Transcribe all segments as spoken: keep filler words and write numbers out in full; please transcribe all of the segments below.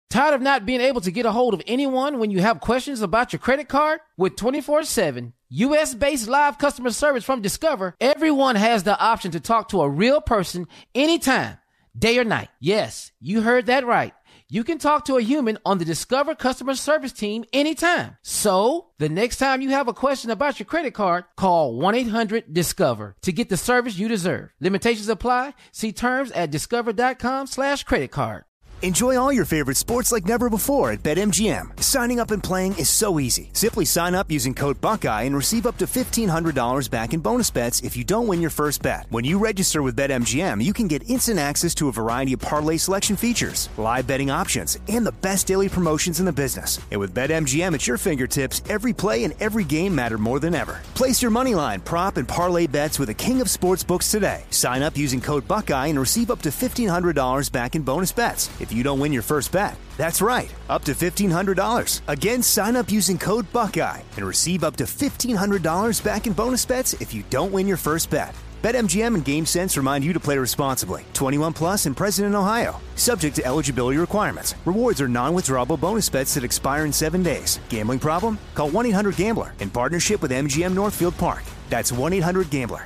Tired of not being able to get a hold of anyone when you have questions about your credit card? With twenty-four seven U S-based live customer service from Discover, everyone has the option to talk to a real person anytime, day or night. Yes, you heard that right. You can talk to a human on the Discover customer service team anytime. So, the next time you have a question about your credit card, call one eight hundred discover to get the service you deserve. Limitations apply. See terms at discover.com slash credit card. Enjoy all your favorite sports like never before at BetMGM. Signing up and playing is so easy. Simply sign up using code Buckeye and receive up to fifteen hundred dollars back in bonus bets if you don't win your first bet. When you register with BetMGM, you can get instant access to a variety of parlay selection features, live betting options, and the best daily promotions in the business. And with BetMGM at your fingertips, every play and every game matter more than ever. Place your moneyline, prop, and parlay bets with the king of sportsbooks today. Sign up using code Buckeye and receive up to fifteen hundred dollars back in bonus bets if you don't win your first bet. That's right, up to fifteen hundred dollars. Again, sign up using code Buckeye and receive up to fifteen hundred dollars back in bonus bets if you don't win your first bet. BetMGM and GameSense remind you to play responsibly. twenty-one plus and present in Ohio. Subject to eligibility requirements. Rewards are non-withdrawable bonus bets that expire in seven days. Gambling problem? Call one eight hundred gambler in partnership with M G M Northfield Park. That's one eight hundred gambler.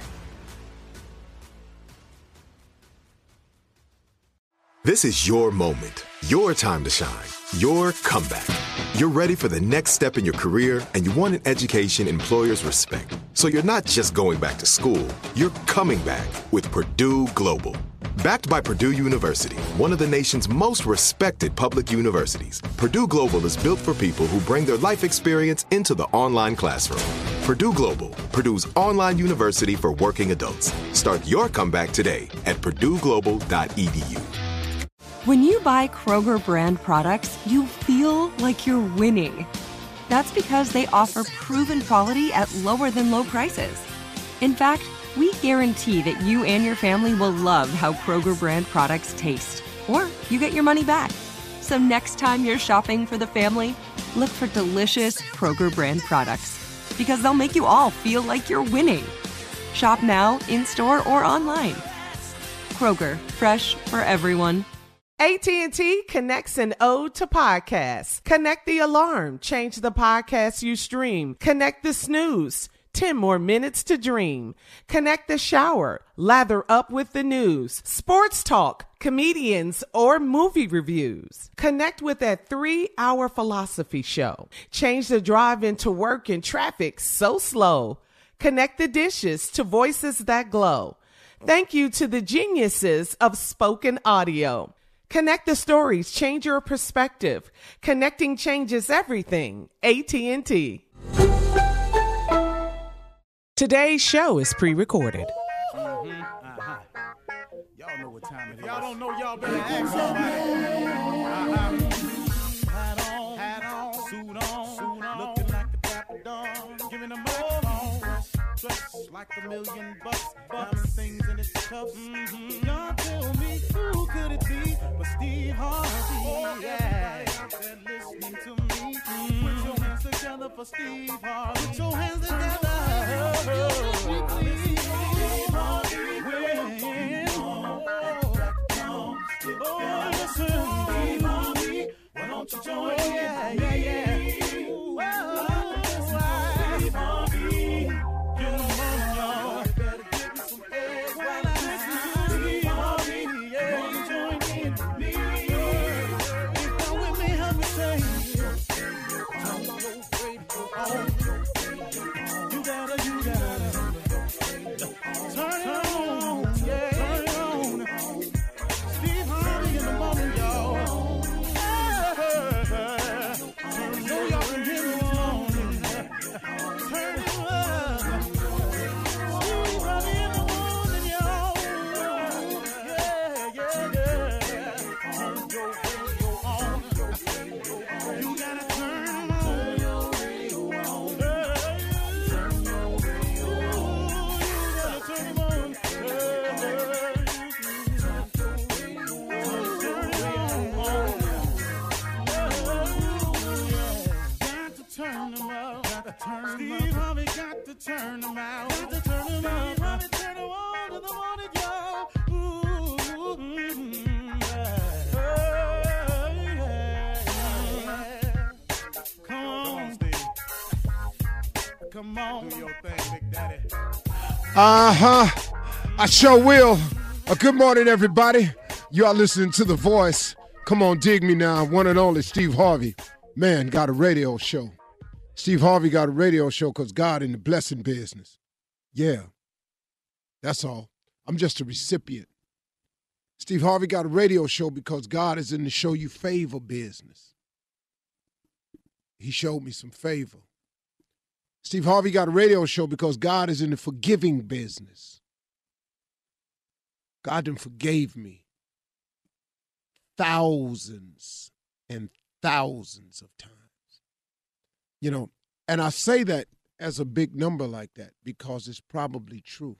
This is your moment, your time to shine, your comeback. You're ready for the next step in your career, and you want an education employers respect. So you're not just going back to school, you're coming back with Purdue Global. Backed by Purdue University, one of the nation's most respected public universities, Purdue Global is built for people who bring their life experience into the online classroom. Purdue Global, Purdue's online university for working adults. Start your comeback today at purdue global dot e d u. When you buy Kroger brand products, you feel like you're winning. That's because they offer proven quality at lower than low prices. In fact, we guarantee that you and your family will love how Kroger brand products taste, or you get your money back. So next time you're shopping for the family, look for delicious Kroger brand products, because they'll make you all feel like you're winning. Shop now, in-store, or online. Kroger, fresh for everyone. A T and T connects an ode to podcasts. Connect the alarm. Change the podcast you stream. Connect the snooze. ten more minutes to dream. Connect the shower. Lather up with the news. Sports talk, comedians, or movie reviews. Connect with that three-hour philosophy show. Change the drive into work in traffic so slow. Connect the dishes to voices that glow. Thank you to the geniuses of spoken audio. Connect the stories, change your perspective. Connecting changes everything. A T and T. Today's show is pre-recorded. Mm-hmm. Uh-huh. Y'all know what time it is. Y'all don't know, y'all better ask somebody. Uh-huh. Hat on, hat on, suit on, suit on. Looking like the Dapper Dawn, giving them microphone. Dressed like a million bucks, diamond things in its cuffs. Mm-hmm. Y'all tell me, who could it be but Steve Harvey? Oh, yeah. Everybody out there listening to me. Mm-hmm. Put your hands together for Steve Harvey. Put your hands together. Steve Harvey. Oh, listen. Steve Harvey. Why don't you join me? Oh, yeah, yeah, yeah. Ooh, oh, Steve Harvey. Steve Harvey got to turn them out. Got to turn them out. Harvey turn them on to the morning, y'all. Ooh, mm-hmm, yeah. Oh, yeah. Come on, do your thing, Big Daddy. Uh-huh. I sure will. Uh, good morning, everybody. You are listening to The Voice. Come on, dig me now. One and only Steve Harvey. Man, got a radio show. Steve Harvey got a radio show because God in the blessing business. Yeah. That's all. I'm just a recipient. Steve Harvey got a radio show because God is in the show you favor business. He showed me some favor. Steve Harvey got a radio show because God is in the forgiving business. God done forgave me thousands and thousands of times. You know, and I say that as a big number like that because it's probably true.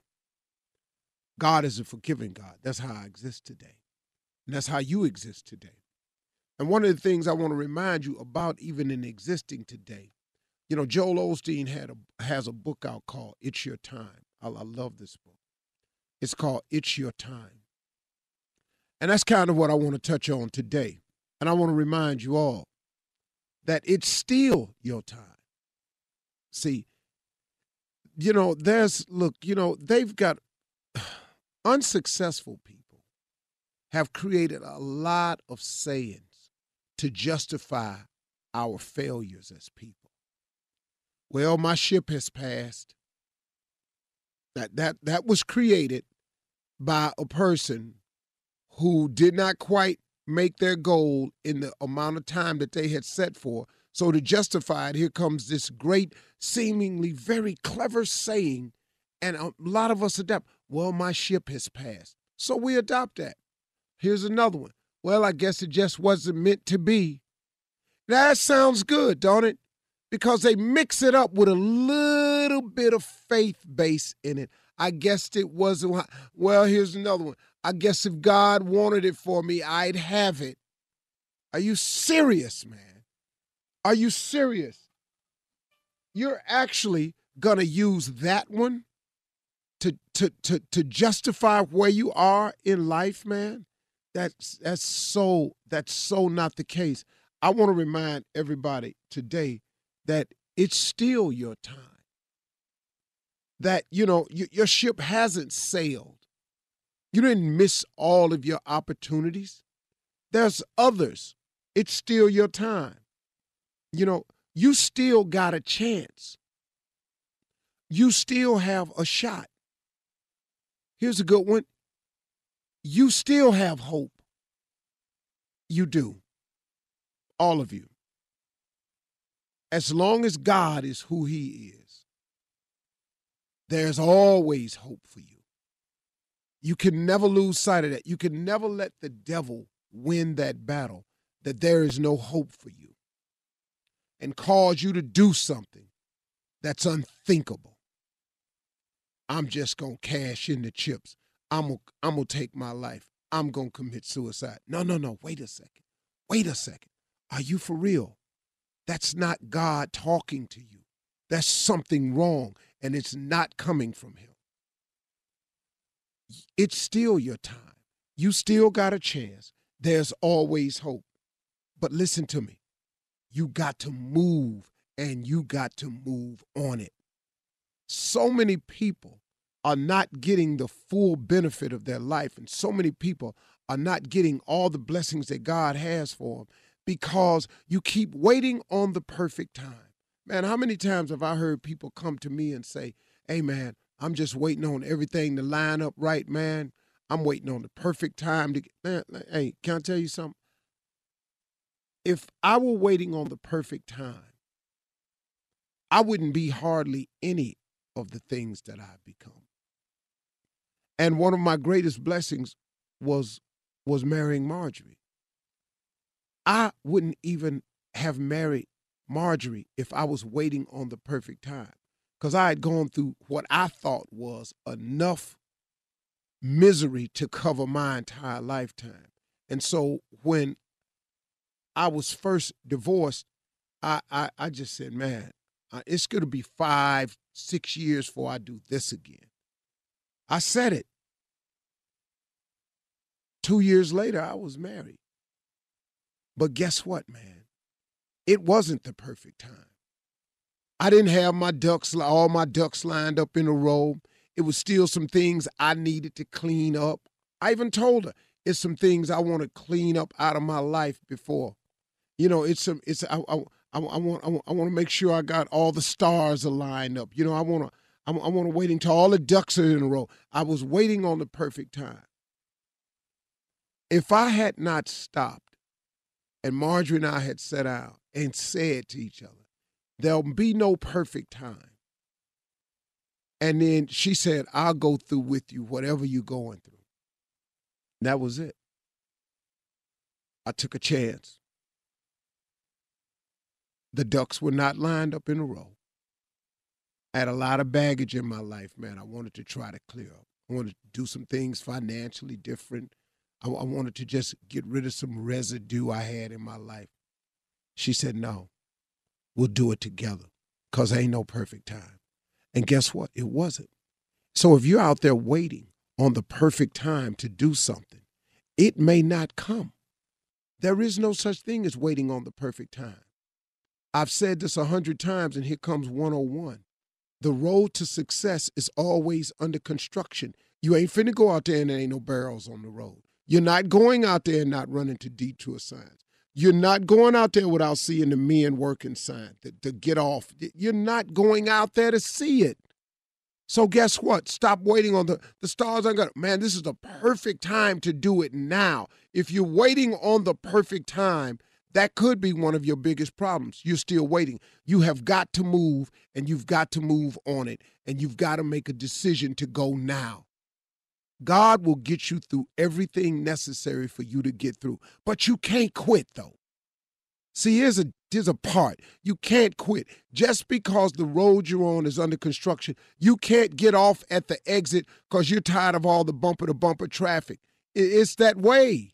God is a forgiving God. That's how I exist today. And that's how you exist today. And one of the things I want to remind you about even in existing today, you know, Joel Osteen had a, has a book out called It's Your Time. I, I love this book. It's called It's Your Time. And that's kind of what I want to touch on today. And I want to remind you all that it's still your time. See, you know, there's, look, you know, they've got unsuccessful people have created a lot of sayings to justify our failures as people. Well, my ship has passed. That that that was created by a person who did not quite make their goal in the amount of time that they had set for. So to justify it, here comes this great, seemingly very clever saying, and a lot of us adapt. Well, my ship has passed. So we adopt that. Here's another one. Well, I guess it just wasn't meant to be. That sounds good, don't it? Because they mix it up with a little bit of faith base in it. I guess it wasn't. Well, here's another one. I guess if God wanted it for me, I'd have it. Are you serious, man? Are you serious? You're actually going to use that one to, to, to, to justify where you are in life, man? That's, that's, so, that's so not the case. I want to remind everybody today that it's still your time. That, you know, y- your ship hasn't sailed. You didn't miss all of your opportunities. There's others. It's still your time. You know, you still got a chance. You still have a shot. Here's a good one. You still have hope. You do. All of you. As long as God is who he is, there's always hope for you. You can never lose sight of that. You can never let the devil win that battle, that there is no hope for you, and cause you to do something that's unthinkable. I'm just going to cash in the chips. I'm going I'm to take my life. I'm going to commit suicide. No, no, no. Wait a second. Wait a second. Are you for real? That's not God talking to you. That's something wrong, and it's not coming from him. It's still your time. You still got a chance. There's always hope. But listen to me. You got to move, and you got to move on it. So many people are not getting the full benefit of their life, and so many people are not getting all the blessings that God has for them because you keep waiting on the perfect time. Man, how many times have I heard people come to me and say, hey, man, I'm just waiting on everything to line up right, man. I'm waiting on the perfect time to get, man, hey, can I tell you something? If I were waiting on the perfect time, I wouldn't be hardly any of the things that I've become. And one of my greatest blessings was, was marrying Marjorie. I wouldn't even have married Marjorie if I was waiting on the perfect time, because I had gone through what I thought was enough misery to cover my entire lifetime. And so when I was first divorced, I, I, I just said, man, it's going to be five, six years before I do this again. I said it. Two years later, I was married. But guess what, man? It wasn't the perfect time. I didn't have my ducks, all my ducks lined up in a row. It was still some things I needed to clean up. I even told her it's some things I want to clean up out of my life before. You know, it's some, it's I, I, I, I want, I want, I want to make sure I got all the stars aligned up. You know, I want to, I, I want to wait until all the ducks are in a row. I was waiting on the perfect time. If I had not stopped, and Marjorie and I had sat down and said to each other, there'll be no perfect time. And then she said, I'll go through with you whatever you're going through. And that was it. I took a chance. The ducks were not lined up in a row. I had a lot of baggage in my life, man. I wanted to try to clear up. I wanted to do some things financially different. I, I wanted to just get rid of some residue I had in my life. She said, no, we'll do it together because there ain't no perfect time. And guess what? It wasn't. So if you're out there waiting on the perfect time to do something, it may not come. There is no such thing as waiting on the perfect time. I've said this a hundred times, and here comes one oh one. The road to success is always under construction. You ain't finna go out there and there ain't no barrels on the road. You're not going out there and not running to detour signs. You're not going out there without seeing the men working sign to, to get off. You're not going out there to see it. So guess what? Stop waiting on the, the stars. I got, man, this is the perfect time to do it now. If you're waiting on the perfect time, that could be one of your biggest problems. You're still waiting. You have got to move, and you've got to move on it, and you've got to make a decision to go now. God will get you through everything necessary for you to get through. But you can't quit, though. See, here's a, here's a part. You can't quit. Just because the road you're on is under construction, you can't get off at the exit because you're tired of all the bumper-to-bumper traffic. It's that way.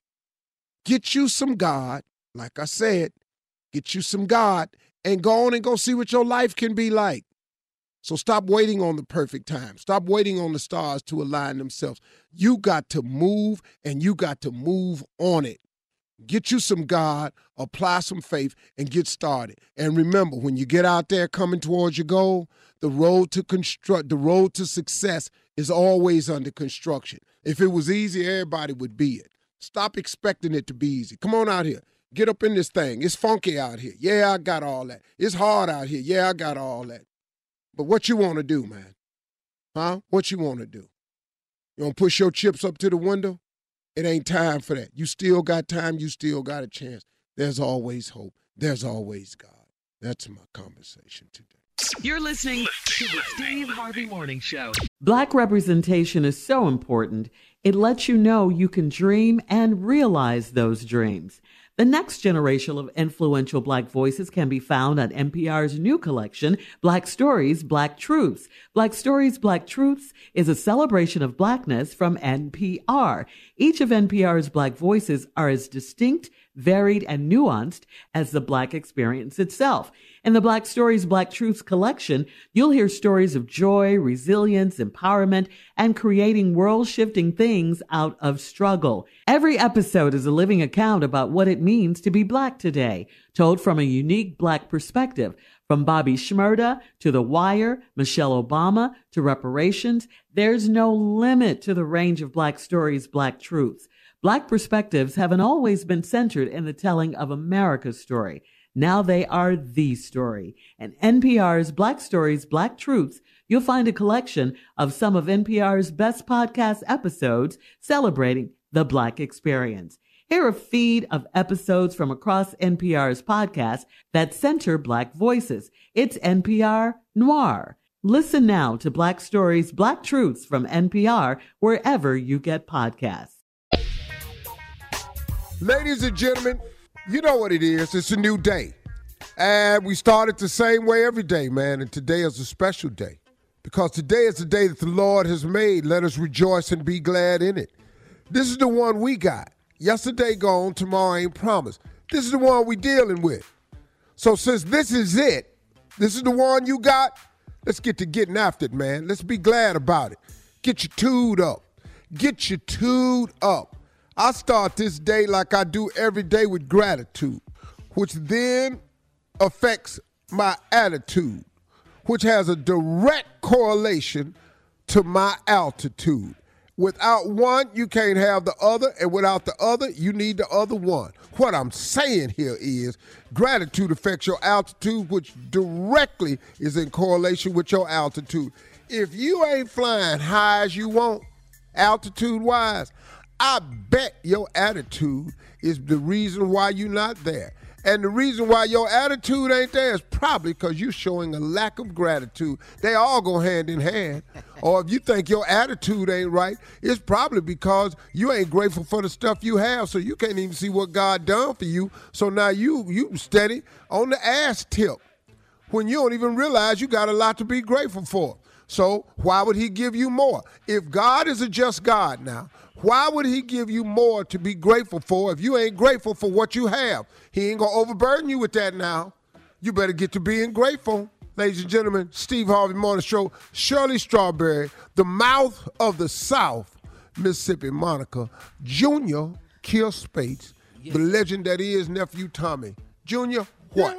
Get you some God, like I said, get you some God, and go on and go see what your life can be like. So stop waiting on the perfect time. Stop waiting on the stars to align themselves. You got to move, and you got to move on it. Get you some God, apply some faith, and get started. And remember, when you get out there coming towards your goal, the road to construct, the road to success is always under construction. If it was easy, everybody would be it. Stop expecting it to be easy. Come on out here. Get up in this thing. It's funky out here. Yeah, I got all that. It's hard out here. Yeah, I got all that. But what you want to do, man? Huh? What you want to do? You want to push your chips up to the window? It ain't time for that. You still got time. You still got a chance. There's always hope. There's always God. That's my conversation today. You're listening to the Steve Harvey Morning Show. Black representation is so important. It lets you know you can dream and realize those dreams. The next generation of influential Black voices can be found at N P R's new collection, Black Stories, Black Truths. Black Stories, Black Truths is a celebration of Blackness from N P R. Each of N P R's Black voices are as distinct, varied, and nuanced as the Black experience itself. In the Black Stories, Black Truths collection, you'll hear stories of joy, resilience, empowerment, and creating world-shifting things out of struggle. Every episode is a living account about what it means to be Black today, told from a unique Black perspective. From Bobby Shmurda to The Wire, Michelle Obama to reparations, there's no limit to the range of Black Stories, Black Truths. Black perspectives haven't always been centered in the telling of America's story. Now they are the story. In N P R's Black Stories, Black Truths, you'll find a collection of some of N P R's best podcast episodes celebrating the Black experience. Hear a feed of episodes from across N P R's podcasts that center Black voices. It's N P R Noir. Listen now to Black Stories, Black Truths from N P R wherever you get podcasts. Ladies and gentlemen, you know what it is. It's a new day. And we started the same way every day, man. And today is a special day. Because today is the day that the Lord has made. Let us rejoice and be glad in it. This is the one we got. Yesterday gone, tomorrow ain't promised. This is the one we dealing with. So since this is it, this is the one you got, let's get to getting after it, man. Let's be glad about it. Get you tuned up. Get you tuned up. I start this day like I do every day with gratitude, which then affects my attitude. which has a direct correlation to my altitude. Without one, you can't have the other, and without the other, you need the other one. What I'm saying here is gratitude affects your altitude, which directly is in correlation with your altitude. If you ain't flying high as you want, altitude-wise, I bet your attitude is the reason why you're not there. And the reason why your attitude ain't there is probably because you're showing a lack of gratitude. They all go hand in hand. Or if you think your attitude ain't right, it's probably because you ain't grateful for the stuff you have, so you can't even see what God done for you. So now you you steady on the ass tip when you don't even realize you got a lot to be grateful for. So why would he give you more? If God is a just God now, why would he give you more to be grateful for if you ain't grateful for what you have? He ain't going to overburden you with that now. You better get to being grateful. Ladies and gentlemen, Steve Harvey Morning Show, Shirley Strawberry, the mouth of the South, Mississippi Monica, Junior Kill Spates, yes. The legend that is Nephew Tommy. Junior, what?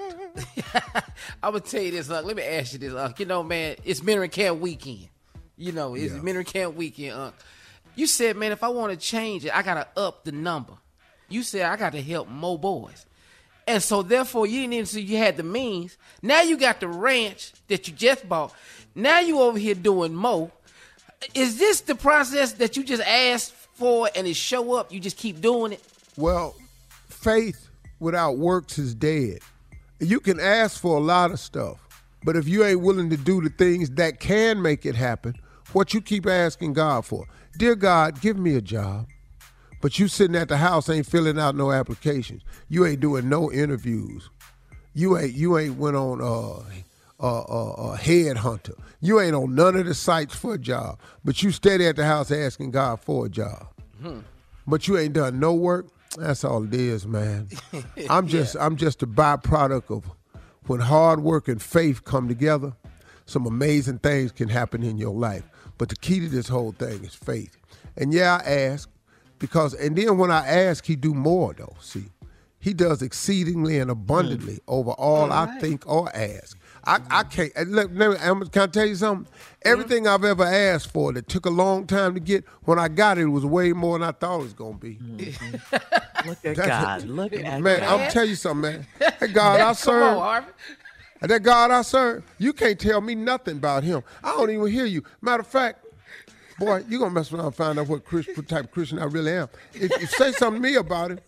I'm going to tell you this, Unc. Let me ask you this, Unc. You know, man, it's Mentoring Camp weekend. You know, it's yeah. Mentoring Camp weekend, Unc. You said, man, if I want to change it, I got to up the number. You said I got to help more boys. And so, therefore, you didn't even see you had the means. Now you got the ranch that you just bought. Now you over here doing more. Is this the process that you just asked for and it show up? You just keep doing it? Well, faith without works is dead. You can ask for a lot of stuff, but if you ain't willing to do the things that can make it happen, what you keep asking God for? Dear God, give me a job. But you sitting at the house ain't filling out no applications. You ain't doing no interviews. You ain't you ain't went on uh, uh, uh, uh, Headhunter. You ain't on none of the sites for a job. But you steady at the house asking God for a job. Hmm. But you ain't done no work. That's all it is, man. I'm just yeah. I'm just a byproduct of when hard work and faith come together. Some amazing things can happen in your life. But the key to this whole thing is faith. And yeah, I ask. Because, and then when I ask, he do more, though, see. He does exceedingly and abundantly mm. over all, all right. I think or ask. I, mm. I can't, let, let me, can I tell you something? Everything mm. I've ever asked for that took a long time to get, when I got it, it was way more than I thought it was going to be. Mm-hmm. Look at God. Look at man, God. Man, I'm going to tell you something, man. That God I serve. Come on, Harvey. That God I serve, you can't tell me nothing about him. I don't even hear you. Matter of fact, boy, you're going to mess around and find out what, Chris, what type of Christian I really am. If you say something to me about it,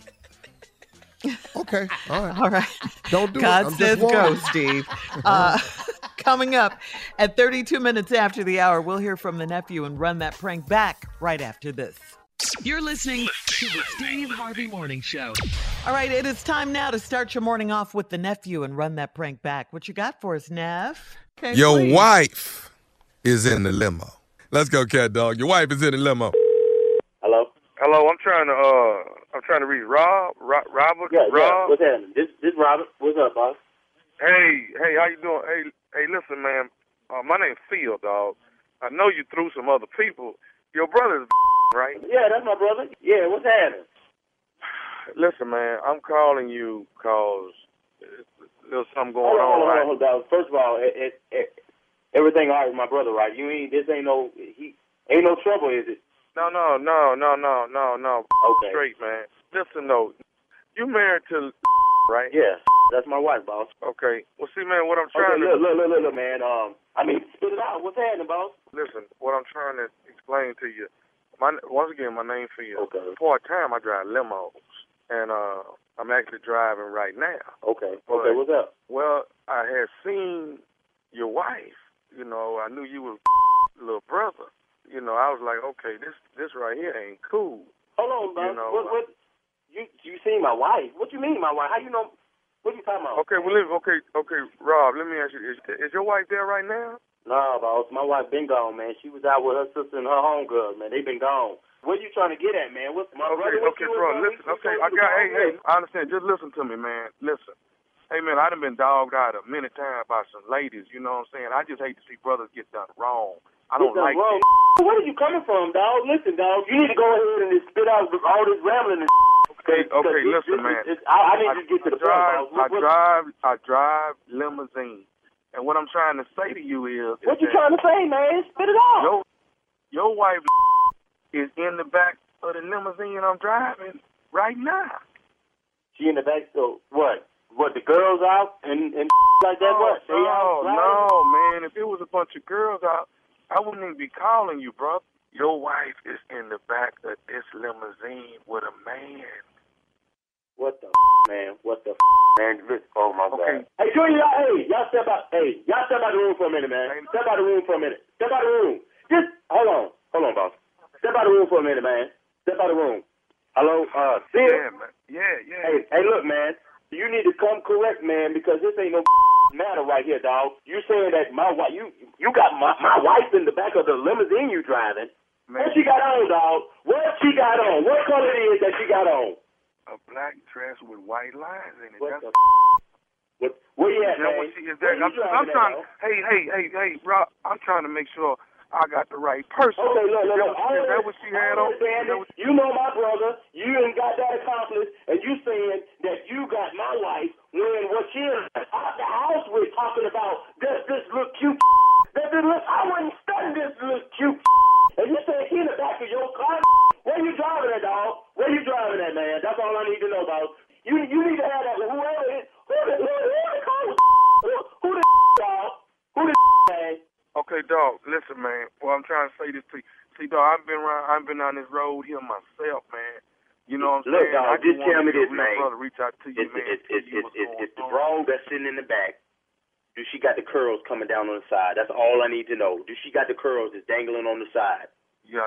okay, all right. All right. Don't do God it. God says go, Steve. Uh, coming up at thirty-two minutes after the hour, we'll hear from the nephew and run that prank back right after this. You're listening to the Steve Harvey Morning Show. All right, it is time now to start your morning off with the nephew and run that prank back. What you got for us, Nev? Okay, Your please. wife is in the limo. Let's go, cat dog. Your wife is in the limo. Hello. Hello. I'm trying to uh, I'm trying to reach Rob. Rob. Robert. Yeah, Rob. yeah. What's happening? This, this Robert. What's up, boss? Hey, hey. How you doing? Hey, hey. Listen, man. Uh, my name's Phil, dog. I know you through some other people. Your brother's right? Yeah, that's my brother. Yeah. What's happening? Listen, man. I'm calling you cause there's something going hold on, on. Hold on, right? hold on, hold on. First of all, it, it, it, everything all right with my brother, right? You ain't. This ain't no. He ain't no trouble, is it? No, no, no, no, no, no, no. Okay. Straight, man. Listen, though. You married to, right? Yeah. That's my wife, boss. Okay. Well, see, man, what I'm trying okay, to... look, look, look, look, man. Um, I mean, spit it out. What's happening, boss? Listen, what I'm trying to explain to you, my once again, my name's Phil. Okay. Part-time, I drive limos, and uh, I'm actually driving right now. Okay. But, okay, what's up? Well, I had seen your wife. You know, I knew you was little brother. You know, I was like, okay, this this right here ain't cool. Hold on, boss. You know, what, what? You you seen my wife? What you mean, my wife? How you know? What you talking about? Okay, well, let, okay, okay, Rob. Let me ask you: Is, is your wife there right now? Nah, boss. My wife been gone, man. She was out with her sister and her homegirl, man. They been gone. What are you trying to get at, man? What's my okay, brother? Okay, bro. Listen. Okay, I got. Hey, hey. I understand. Just listen to me, man. Listen. Hey, man, I done been dogged out a many times by some ladies. You know what I'm saying? I just hate to see brothers get done wrong. I don't like wrong. it. Where are you coming from, dog? Listen, dog. You need to go ahead and just spit out all this rambling and Okay, okay, listen, this, man. This, I, I need I, to get to I the drive, point. I drive, I drive limousine. And what I'm trying to say to you is... What is you trying to say, man? Spit it out. Your, your wife is in the back of the limousine I'm driving right now. She in the back, so what? What, the girls out and, and like that, oh, what? They no, out no, man. If it was a bunch of girls out, I wouldn't even be calling you, bro. Your wife is in the back of this limousine with a man. What the man? What the man? Oh, my okay. God. Hey, Junior, y'all, hey, y'all step out. Hey, y'all step out the room for a minute, man. Step out the room for a minute. Step out the room. Just, hold on. Hold on, boss. Step out the room for a minute, man. Step out the room. Hello, uh, Sid? Yeah, man. Yeah, yeah. Hey, hey, look, man. You need to come correct, man, because this ain't no matter right here, dog. You saying that my wife, you you got my, my wife in the back of the limousine you driving. Man. What she got on, dog? What she got on? What color it is that she got on? A black dress with white lines in it. What That's the what, where you at, is that man? What she, is that, I'm, I'm trying. At, hey, hey, hey, hey, Rob. I'm trying to make sure I got the right person. Okay, look, look, look. Is that what she had on? You know my brother. You ain't got that accomplished, and you saying that you got my wife when what she is out the house we're talking about. Does this look cute? Does this look? I wouldn't study this look cute. And you say he in the back of your car. Where you driving at, dog? Where you driving at, man? That's all I need to know about. You you need to have that. Whoever it is, who the who the call? Who who the dog? Who the man? Okay, dog, listen, man. Well, I'm trying to say this to you. See, dog, I've been around, I've been on this road here myself, man. You know what I'm Look, saying? Dog, I just tell me this, man. man. Brother, reach out to you, it's, man. It's, it's, it's, it's, it's the broad that's sitting in the back. Do she got the curls coming down on the side? That's all I need to know. Do she got the curls that's dangling on the side? Yeah.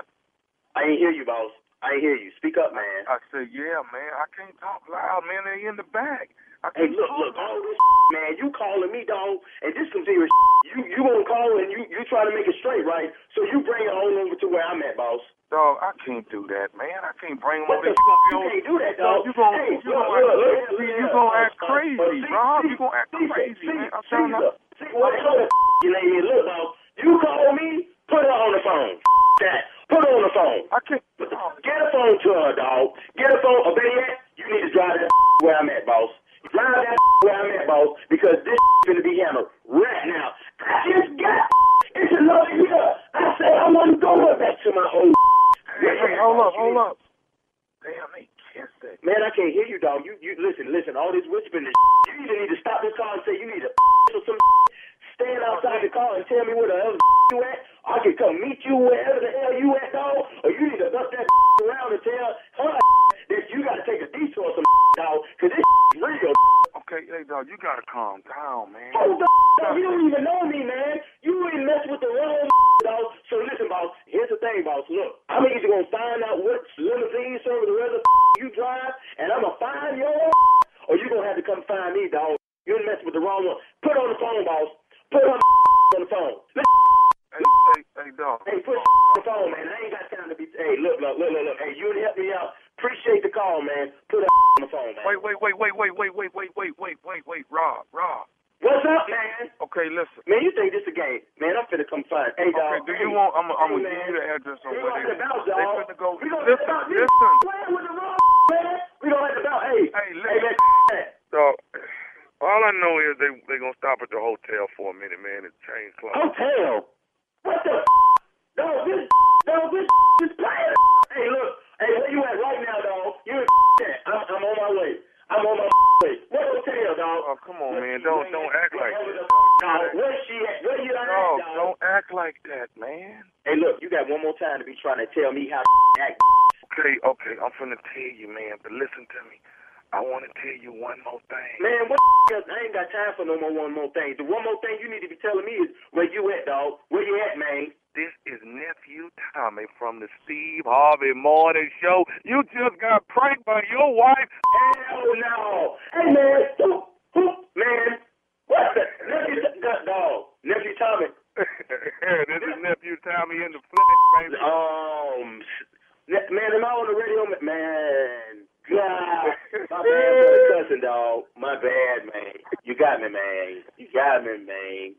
I ain't hear you, boss. I ain't hear you. Speak up, man. I, I said, yeah, man. I can't talk loud, man. They in the back. I Hey, can't look, talk look, loud. all this man, you calling me, dog, and this some serious You you gonna call and you you trying to make it straight, right? So you bring it on over to where I'm at, boss. Dog, I can't do that, man. I can't bring them What over the there. You gonna be you over. can't do that, dog. You gonna hey, you look, gonna look, act, look, you, look, you look, gonna look, act look, crazy, look, see, Rob. see, You gonna act see, crazy, see, man. I'm see, trying to. look, see, what kind of you lady, look, dog. You call me, put her on the phone. That, put her on the phone. I can't. Get a phone to her, dog. Get a phone. Or better yet, you need to drive that where I'm at, boss. Drive that where I'm at, boss, because this is gonna be hammered right now. I just got it's another year. I said I wasn't going back to my old. Hey, hey, hold up, hold up. Damn, they kissed it. Man, I can't hear you, dog. You, you listen, listen. All this whispering, and you either need to stop this car and say you need to or some. Stand outside the car and tell me where the hell you at. I can come meet you wherever the hell you at, dog. Or you need to bust that around and tell her that you got to take a detour some dog, because this is real. Okay, hey, dog, you got to calm down, man. Hold the dog. You don't even know me, man. You ain't mess with the wrong dog. So listen, boss. Here's the thing, boss. Look, I'm either going to find out what limousine service the other you drive, and I'm going to find your or you going to have to come find me, dog. You mess with the wrong one. Put on the phone, boss. Put her on the phone. Hey, hey, hey, dog. Hey, put on the phone, man. I ain't got time to be. Hey, look, look, look, look, look. Hey, you help me out. Appreciate the call, man. Put her on the phone, man. Wait, wait, wait, wait, wait, wait, wait, wait, wait, wait, wait, wait, Rob, Rob. What's up, man? Okay, listen. Man, you think this a game? Man, I'm finna come find. Hey, dog. Okay, do hey, you want? I'm, I'm hey, gonna give you the address on where they. About, they dog. finna go. We don't listen, about, listen. Playing with the wrong man. We don't have to about. Hey, hey, listen. Hey, man. Dog. All I know is they they gonna stop at the hotel for a minute, man, and change clothes. Hotel? What the? Dog, this, dog, this is playing. Hey, look. Hey, where you at right now, dog? You in I'm, I'm on my way. I'm on my way. What hotel, dog? Oh, come on, man. Don't don't act like that. Dog, where's she at? Where you at, dog? dog? Don't act like that, man. Hey, look, you got one more time to be trying to tell me how to act. Okay, okay. I'm finna tell you, man, but listen to me. I want to tell you one more thing. Man, what else? I ain't got time for no more one more thing. The one more thing you need to be telling me is where you at, dog. Where you at, man? This is Nephew Tommy from the Steve Harvey Morning Show. You just got pranked by your wife. Hell no. Hey, man. Who, who, man. What the? Nephew, dog. Nephew Tommy. This is Nephew Tommy in the flesh, baby. Um, man, am I on the radio? Man. God, my bad for the cussing, dog. My bad, man. You got me, man. You got me, man.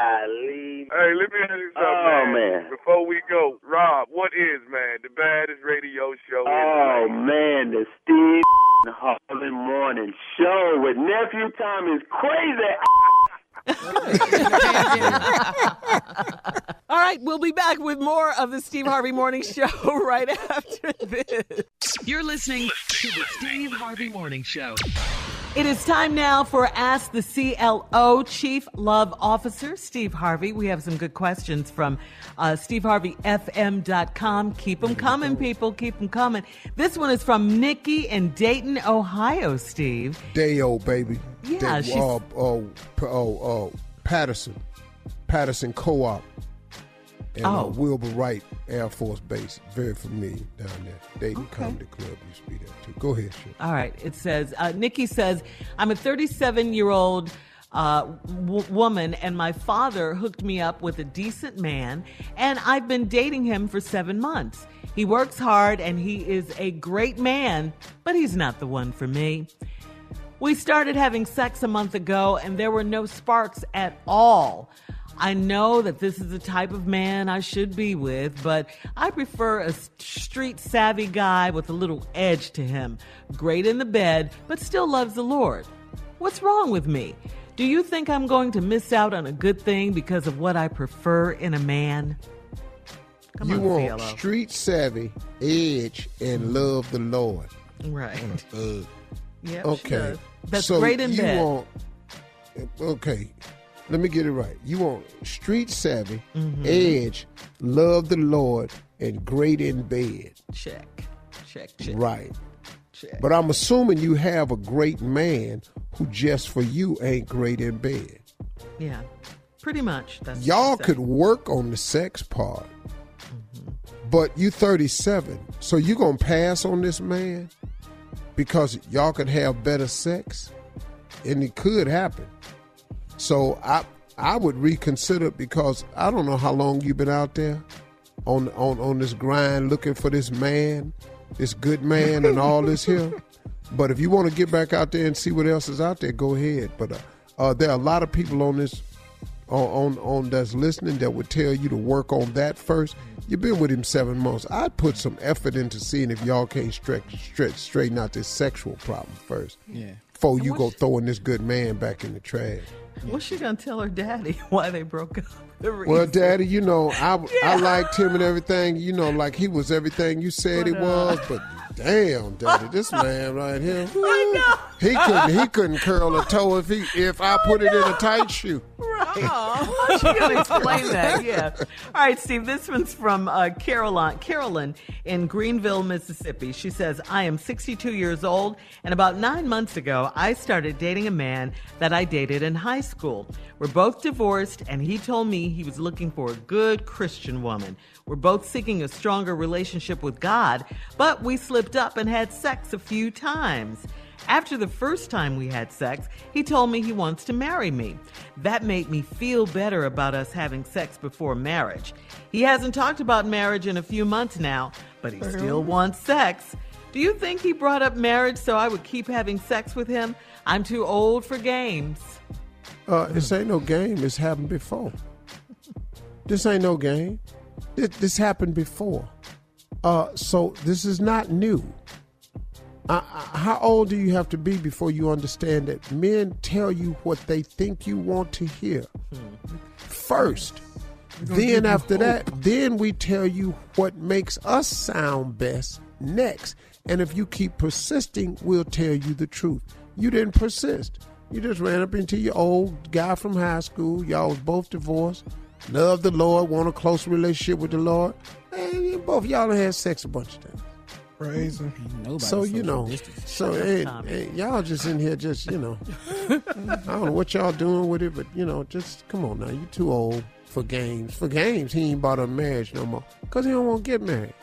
Golly. Hey, let me ask you something, oh, man. man. Before we go, Rob, what is, man, the baddest radio show? Oh, in man, the Steve Harvey Morning Show with Nephew Tommy's crazy. All right, we'll be back with more of the Steve Harvey Morning Show right after this. You're listening to the Steve Harvey Morning Show. It is time now for Ask the C L O, Chief Love Officer, Steve Harvey. We have some good questions from uh, steve harvey f m dot com. Keep them coming, people. Keep them coming. This one is from Nikki in Dayton, Ohio, Steve. Day-O, baby. Yeah, Day, she's... uh, oh, oh, oh, Patterson. Patterson Co-op. And Oh. uh, Wilbur Wright Air Force Base. Very familiar down there. Dayton Okay. Comedy Club used to be there, too. Go ahead, Shirley. All right. It says, uh, Nikki says, I'm a thirty-seven-year-old uh, w- woman, and my father hooked me up with a decent man, and I've been dating him for seven months. He works hard, and he is a great man, but he's not the one for me. We started having sex a month ago, and there were no sparks at all. I know that this is the type of man I should be with, but I prefer a street-savvy guy with a little edge to him. Great in the bed, but still loves the Lord. What's wrong with me? Do you think I'm going to miss out on a good thing because of what I prefer in a man? Come you on, want C L O. street savvy, edge, and love the Lord. Right. Uh, Yeah. okay. That's so great in you bed. Want, okay. Let me get it right. You want street savvy, Mhm. edge, love the Lord, and great in bed. Check. Check, check. Right. Check. But I'm assuming you have a great man who just for you ain't great in bed. Yeah. Pretty much. That's what Y'all she said. could work on the sex part, Mm-hmm. but you thirty-seven, so you gonna pass on this man because y'all could have better sex, and it could happen. So I I would reconsider, because I don't know how long you've been out there on on on this grind looking for this man, this good man, and all this here. But if you want to get back out there and see what else is out there, go ahead. But uh, uh, there are a lot of people on this on, on on that's listening that would tell you to work on that first. You've been with him seven months. I'd put some effort into seeing if y'all can't stretch, stretch straighten out this sexual problem first. Yeah. Before you go throwing this good man back in the trash. What's she gonna tell her daddy why they broke up? The Well, reason. Daddy, you know, I, I Yeah. liked him and everything, you know, like he was everything you said he But, uh, was, but damn, Daddy, this man right here, I know. he couldn't he couldn't curl a toe if he if I put it in a tight shoe. How's she gonna explain that? Yeah. All right, Steve. This one's from uh, Caroline. Carolyn in Greenville, Mississippi. She says, "I am sixty-two years old, and about nine months ago, I started dating a man that I dated in high school. We're both divorced, and he told me he was looking for a good Christian woman. We're both seeking a stronger relationship with God, but we slipped up and had sex a few times." After the first time we had sex, he told me he wants to marry me. That made me feel better about us having sex before marriage. He hasn't talked about marriage in a few months now, but he still wants sex. Do you think he brought up marriage so I would keep having sex with him? I'm too old for games. Uh, this ain't no game. This happened before. This ain't no game. This, this happened before. Uh, so this is not new. Uh, how old do you have to be before you understand that men tell you what they think you want to hear first? Then after that, then we tell you what makes us sound best next. And if you keep persisting, we'll tell you the truth. You didn't persist. You just ran up into your old guy from high school. Y'all was both divorced. Love the Lord, want a close relationship with the Lord. And both of y'all done had sex a bunch of times. Praise him. So, you know, so hey, hey, y'all just in here just, you know, I don't know what y'all doing with it, but, you know, just come on now. You too old for games. For games, he ain't bought a marriage no more because he don't want to get married.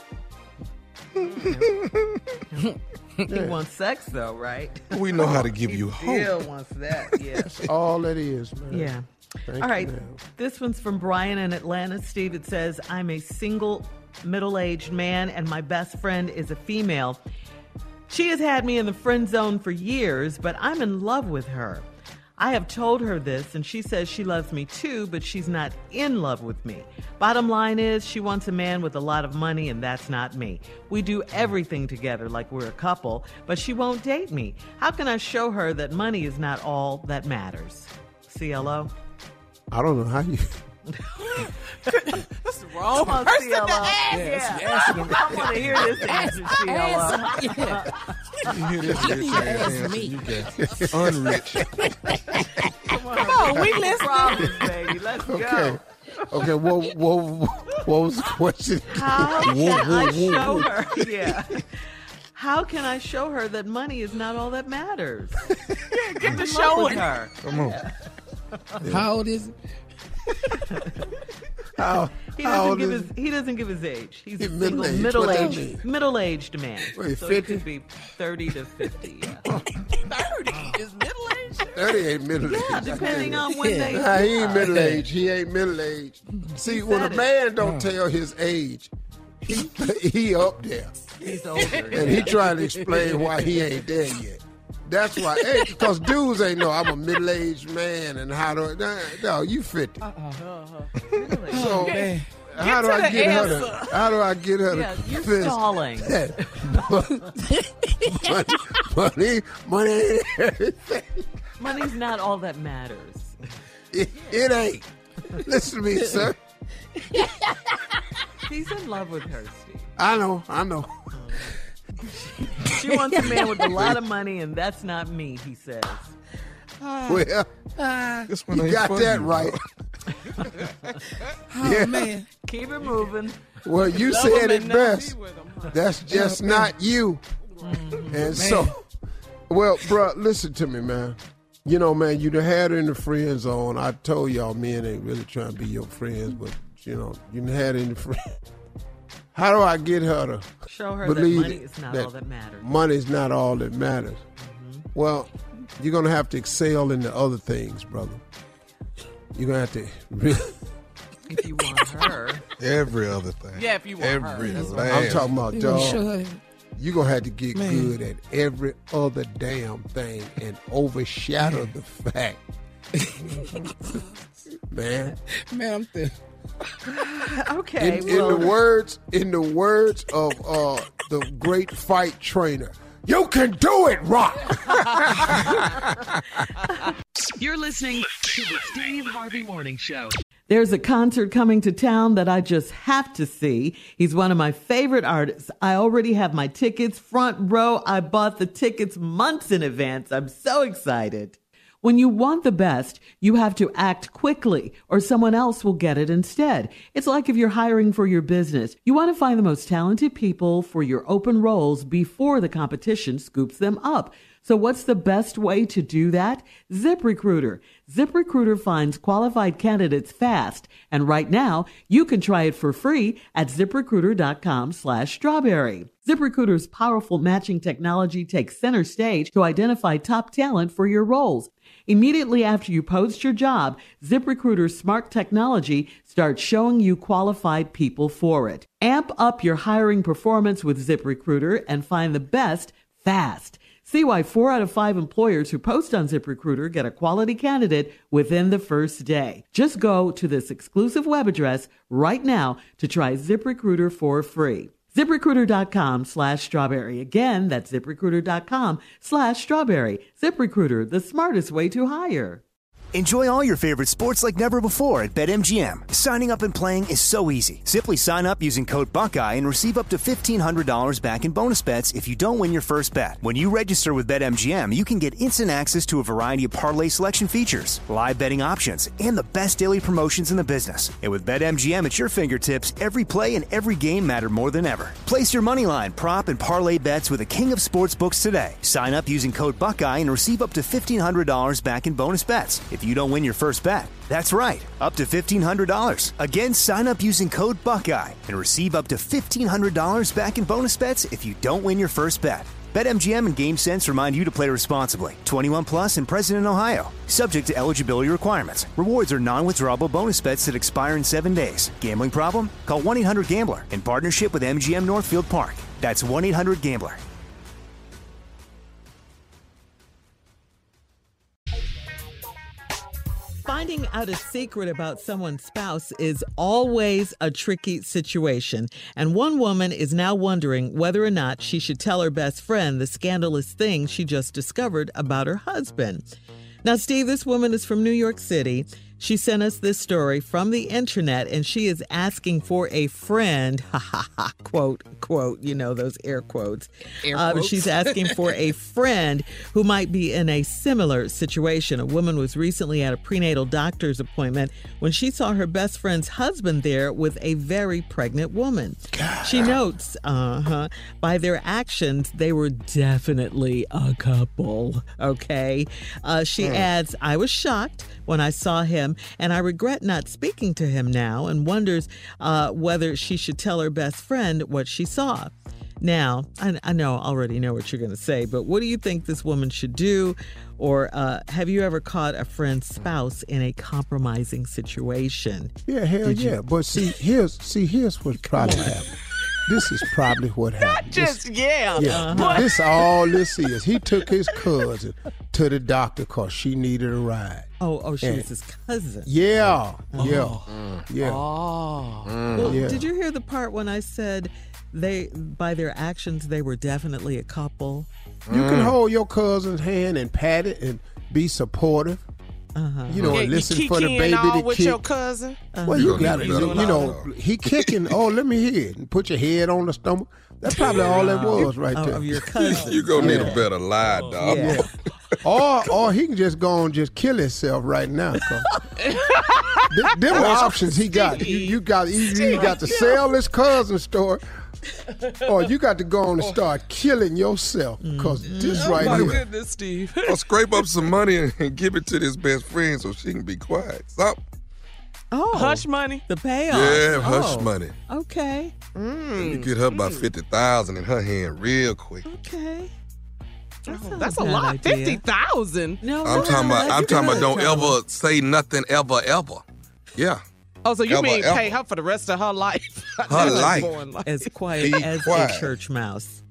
He wants sex, though, right? We know how to give you He hope. still wants that, yeah. That's all that is, man. Yeah. Thank All you, right. ma'am. This one's from Brian in Atlanta. Steve, it says, I'm a single middle-aged man and my best friend is a female. She has had me in the friend zone for years, but I'm in love with her. I have told her this and she says she loves me too, but she's not in love with me. Bottom line is she wants a man with a lot of money and that's not me. We do everything together like we're a couple, but she won't date me. How can I show her that money is not all that matters? C L O? I don't know how you. That's the wrong Come on, person C L O. to ask. Yeah. Yeah. I want to hear this answer, C L O. You hear this rich ass answer, you get unrich. Come on, we listen. Problems, baby. Let's Okay. go. Okay, what, what, what was the question? How can Whoa, I whoa, show whoa. her? Yeah. How can I show her that money is not all that matters? Yeah, get to In love showing with her. Come on. How old is it? How, He how doesn't old give is his he doesn't give his age. He's a He's single middle-aged. middle What that aged mean? middle aged man. Wait, so he fifty? could be thirty to fifty. Yeah, thirty is middle age. thirty ain't middle age. yeah depending on when they. Nah, he ain't middle age. He ain't middle age. See, when a said it. man don't tell his age, he he up there, He's older. and he trying to explain why he ain't there yet. That's why, hey, because dudes ain't know I'm a middle aged man, and how do nah, no you fifty. So man. how do to I the get her answer. to? How do I get her Yeah, to you're fist stalling. that money, money, money ain't everything. Money's not all that matters. It, it ain't. Listen to me, sir. He's in love with her, Steve. I know, I know. She wants a man with a lot of money, and that's not me, he says. Well, This one you ain't got for that you, right. Oh, Yeah. man. Keep it moving. Well, you Love said him it and not best. be with him. That's just not you. And so, well, bro, listen to me, man. You know, man, you done had her in the friend zone. I told y'all men ain't really trying to be your friends, but, you know, you done had her in the friend. How do I get her to Show her that believe money is not all that matters. money's not all that matters? Well, you're going to have to excel in the other things, brother. You're going to have to really... If you want her. Every other thing. Yeah, if you want her. Every That's last. I'm talking about, You gonna show dog. her? You're going to have to get Man. good at every other damn thing and overshadow the fact. Man. Man, I'm still. Okay, In, in well, the words, in the words of uh, the great fight trainer, you can do it, Rock. You're listening to the Steve Harvey Morning Show. there's a concert coming to town that I just have to see. He's one of my favorite artists. I already have my tickets front row. I bought the tickets months in advance. I'm so excited. When you want the best, you have to act quickly or someone else will get it instead. It's like if you're hiring for your business. You want to find the most talented people for your open roles before the competition scoops them up. So what's the best way to do that? ZipRecruiter. ZipRecruiter finds qualified candidates fast. And right now, you can try it for free at ZipRecruiter.com slash strawberry. ZipRecruiter's powerful matching technology takes center stage to identify top talent for your roles. Immediately after you post your job, ZipRecruiter's smart technology starts showing you qualified people for it. Amp up your hiring performance with ZipRecruiter and find the best fast. See why four out of five employers who post on ZipRecruiter get a quality candidate within the first day. Just go to this exclusive web address right now to try ZipRecruiter for free. ZipRecruiter.com slash strawberry. Again, that's ZipRecruiter.com slash strawberry. ZipRecruiter, the smartest way to hire. Enjoy all your favorite sports like never before at BetMGM. Signing up and playing is so easy. Simply sign up using code Buckeye and receive up to fifteen hundred dollars back in bonus bets if you don't win your first bet. When you register with BetMGM, you can get instant access to a variety of parlay selection features, live betting options, and the best daily promotions in the business. And with BetMGM at your fingertips, every play and every game matter more than ever. Place your moneyline, prop, and parlay bets with the king of sportsbooks today. Sign up using code Buckeye and receive up to fifteen hundred dollars back in bonus bets if you don't win your first bet. That's right, up to fifteen hundred dollars. Again, sign up using code Buckeye and receive up to fifteen hundred dollars back in bonus bets if you don't win your first bet. BetMGM and GameSense remind you to play responsibly. twenty-one plus and present in Ohio. Subject to eligibility requirements. Rewards are non-withdrawable bonus bets that expire in seven days. Gambling problem? Call one eight hundred gambler in partnership with M G M Northfield Park. That's one eight hundred gambler. Finding out a secret about someone's spouse is always a tricky situation, and one woman is now wondering whether or not she should tell her best friend the scandalous thing she just discovered about her husband. Now, Steve, this woman is from New York City. She sent us this story from the internet, and she is asking for a friend, ha ha ha, quote, quote, you know, those air quotes. Air uh, quotes. She's asking for a friend who might be in a similar situation. A woman was recently at a prenatal doctor's appointment when she saw her best friend's husband there with a very pregnant woman. God. She notes, uh-huh, by their actions, they were definitely a couple, okay? Uh, she mm. adds, I was shocked when I saw him, and I regret not speaking to him now, and wonders uh, whether she should tell her best friend what she saw. Now, I, I know, I already know what you're going to say, but what do you think this woman should do? Or uh, have you ever caught a friend's spouse in a compromising situation? Yeah, hell Did yeah. you? But see, here's see here's what probably happened. This is probably what happened. Not just, this, yeah. Yeah, Uh-huh. this all this is. He took his cousin to the doctor because she needed a ride. Oh, oh, she And- was his cousin. Yeah, Oh. yeah, Mm. yeah. Oh. Mm. Well, Yeah. did you hear the part when I said they, by their actions, they were definitely a couple? You can hold your cousin's hand and pat it and be supportive. Uh-huh. You know, Yeah, and you listen for the kikiing baby all to with kick. your cousin? Well, You you gonna got need it. to You, let you him know, know. he kicking. Oh, let me hear it. And put your head on the stomach. That's probably all that was right Oh, there. of your cousin. You gonna need Yeah. a better lie, dog. Yeah. or or he can just go and just kill himself right now. 'cause th- them the options he got. You, you got either you got to sell this cousin store, or you got to go on and start killing yourself. Because this Oh, right my here. goodness, Steve. Or scrape up some money and, and give it to this best friend so she can be quiet. Something. Oh, Hush money. the payoff. Yeah, hush Oh, money. Okay, You get her about fifty thousand in her hand real quick. okay. That's, not That's a bad lot. idea. Fifty thousand. No, I'm no, talking no, about. that's I'm talking about. good, Don't Charlie. ever say nothing ever, ever. Yeah. Oh, so you Ever, mean ever. pay her for the rest of her life? Her That's life. born life. As quiet Be as quiet. a church mouse.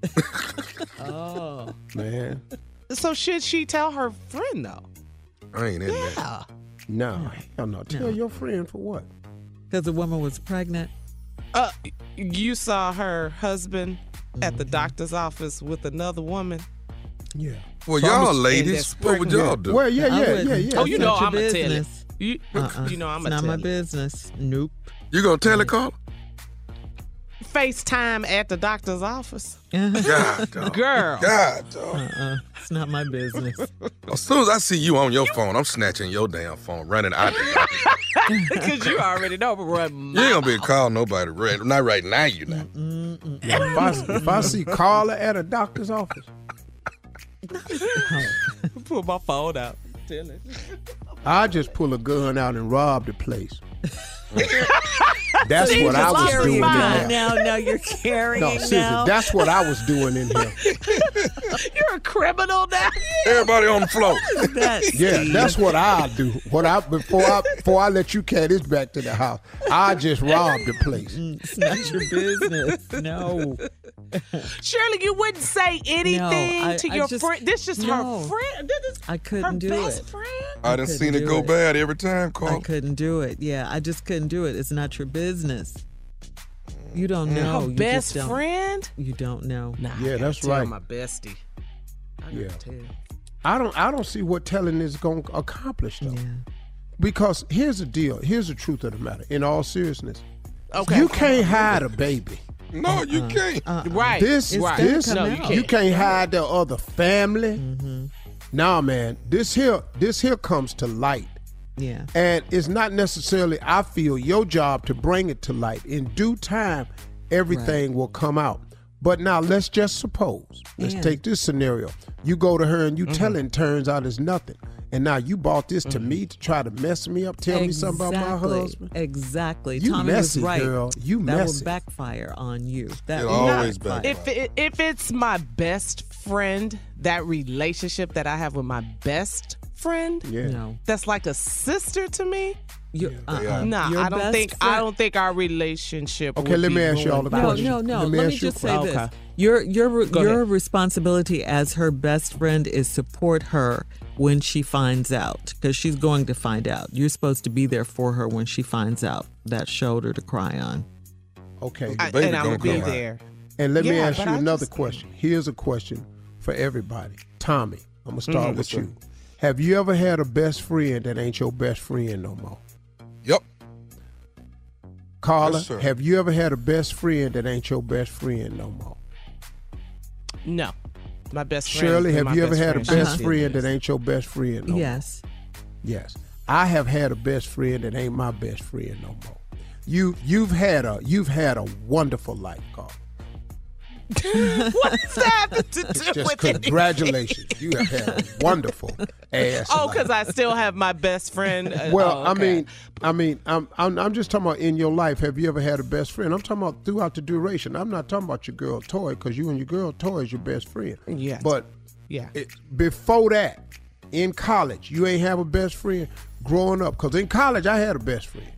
Oh, Man, So should she tell her friend though? I ain't in there. Yeah. no, hell no. Tell No. your friend for what? because the woman was pregnant. Uh, you saw her husband at the doctor's office with another woman. Yeah. Well, So I'm y'all a- ladies, and what would that's y'all do? Well, yeah, I yeah, wouldn't. yeah, yeah. Oh, you It's know not your I'm gonna tell it. business. You, Uh-uh. you know I'm It's gonna not tell my it. business. Nope. You gonna tell it, Carl? FaceTime at the doctor's office. God, dog. Girl. God, dog. Uh-uh. It's not my business. As soon as I see you on your phone, I'm snatching your damn phone, running out the door. Because you already know I'm running You ain't gonna be able to call nobody. Right, not right now, you know. If I, if I see Carla at a doctor's office, Pull my phone out. Tell it. I just pull a gun out and rob the place. That's See, what I just was carry doing in mine. there. now, now you're carrying No, seriously, now. that's what I was doing in here. You're a criminal now. Everybody on the floor. That, Yeah, Steve. that's what I do. What I before I before I let you carry this back to the house, I just rob the place. It's not your business. No. Shirley, you wouldn't say anything I- to I your just- friend. This just no. her friend. This is I couldn't her do best it. friend. I done couldn't seen it do go it. bad every time, I Carl. couldn't do it. Yeah, I just couldn't do it. It's not your business. You don't know. Her You best just don't, friend. You don't know. Nah, Yeah, I gotta that's tell right. My bestie. I gotta Yeah. tell. I don't I don't see what telling is going to accomplish though. Yeah. Because here's the deal. Here's the truth of the matter. In all seriousness, Okay. you can't hide a baby. No, you can't. Right. This, It's right. gonna this, come no, out. you you can't. can't hide the other family. Nah, man, this here, this here comes to light, Yeah. and it's not necessarily. I feel your job to bring it to light. In due time, everything will come out. But now let's just suppose. Let's Yeah. take this scenario. You go to her and you tell her, and turns out it's nothing. And now you bought this to me to try to mess me up. Tell me something about my Exactly. husband. Exactly. You Tommy messy, was right. girl. You that messy. would backfire on you. That It would always backfire. backfire. If it, if it's my best friend, that relationship that I have with my best friend, Yeah. No. that's like a sister to me. You, they uh-uh. are. Nah, Your I don't best think I friend- don't think our relationship. Okay, would let be me ask you all ruined a by No, question. it. no, no. Let me Let me ask you a just say question. this: Okay. your your Go your ahead. responsibility as her best friend is support her when she finds out, because she's going to find out. You're supposed to be there for her when she finds out. That shoulder to cry on. Okay. I, baby and I gonna will be come out. there. And let me Yeah, ask but you I another just- question. Here's a question for everybody. Tommy, I'm going to start Mhm. with you. Have you ever had a best friend that ain't your best friend no more? Yep. Carla, Yes, sir. have you ever had a best friend that ain't your best friend no more? No. My best friend. Shirley, have my you ever best had a friend. best She friend is. that ain't your best friend no more? Yes. Yes. I have had a best friend that ain't my best friend no more. You you've had a you've had a wonderful life, Carla. What does that have to do Just with it? congratulations. You have had a wonderful ass. Oh, life. because I still have my best friend. Uh, Well, oh, I okay. mean, I mean, I'm, I'm I'm just talking about in your life. Have you ever had a best friend? I'm talking about throughout the duration. I'm not talking about your girl toy because you and your girl toy is your best friend. Yes. But yeah, it, before that, in college, you ain't have a best friend growing up. Because in college, I had a best friend.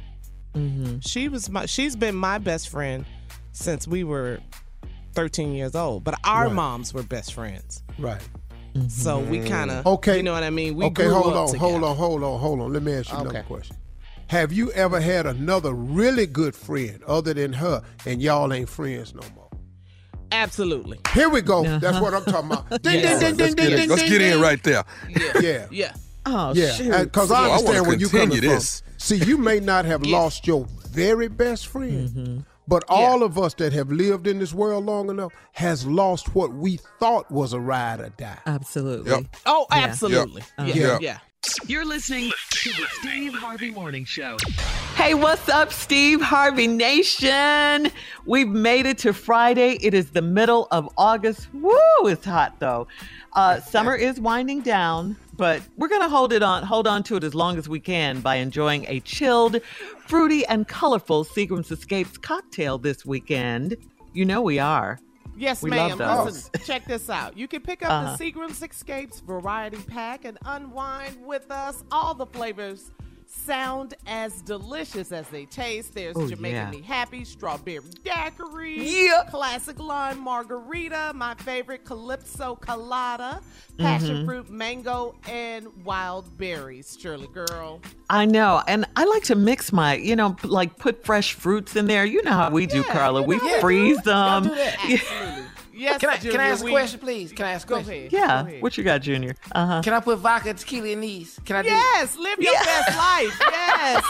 Mm-hmm. She was my. She's been my best friend since we were thirteen years old. But our Right. moms were best friends. Right. So we kind of. Okay. You know what I mean? We okay, grew hold up on, together. hold on, hold on, hold on. Let me ask you another Okay. question. Have you ever had another really good friend other than her, and y'all ain't friends no more? Absolutely. Here we go. That's what I'm talking about. Ding, ding, ding, ding, ding, ding, Let's ding, get in ding. right there. Yeah. Yeah. Oh, Yeah, shoot. because I Oh, I understand wanna where you're coming continue from. this. See, you may not have lost your very best friend, but all of us that have lived in this world long enough has lost what we thought was a ride or die. Absolutely. Yep. Oh, Yeah. absolutely. Yep. Yeah. Yeah. Yeah. You're listening to the Steve Harvey Morning Show. Hey, what's up, Steve Harvey Nation? We've made it to Friday. It is the middle of August. Woo, it's hot though. Uh, summer is winding down, but we're gonna hold it on, hold on to it as long as we can by enjoying a chilled, fruity, and colorful Seagram's Escapes cocktail this weekend. You know we are. Yes, We ma'am. love those. Listen, check this out. You can pick up Uh-huh. the Seagram's Escapes Variety Pack and unwind with us. All the flavors sound as delicious as they taste. There's Oh, Jamaican yeah. Me Happy, Strawberry Daiquiri, Yeah. Classic Lime Margarita, my favorite Calypso Colada, Passion Mm-hmm. Fruit Mango, and Wild Berries. Shirley, girl. I know, and I like to mix my, you know, p- like put fresh fruits in there. You know how we do, Yeah, Carla. you We know how we freeze do. Y'all them. do that. Absolutely. Yes, Can I Junior, can I ask a we- question, please? Can I ask a Go question? ahead. Yeah. Go ahead. What you got, Junior? Uh huh. Can I put vodka, tequila in these? Can I do Yes, live your best life. Yes.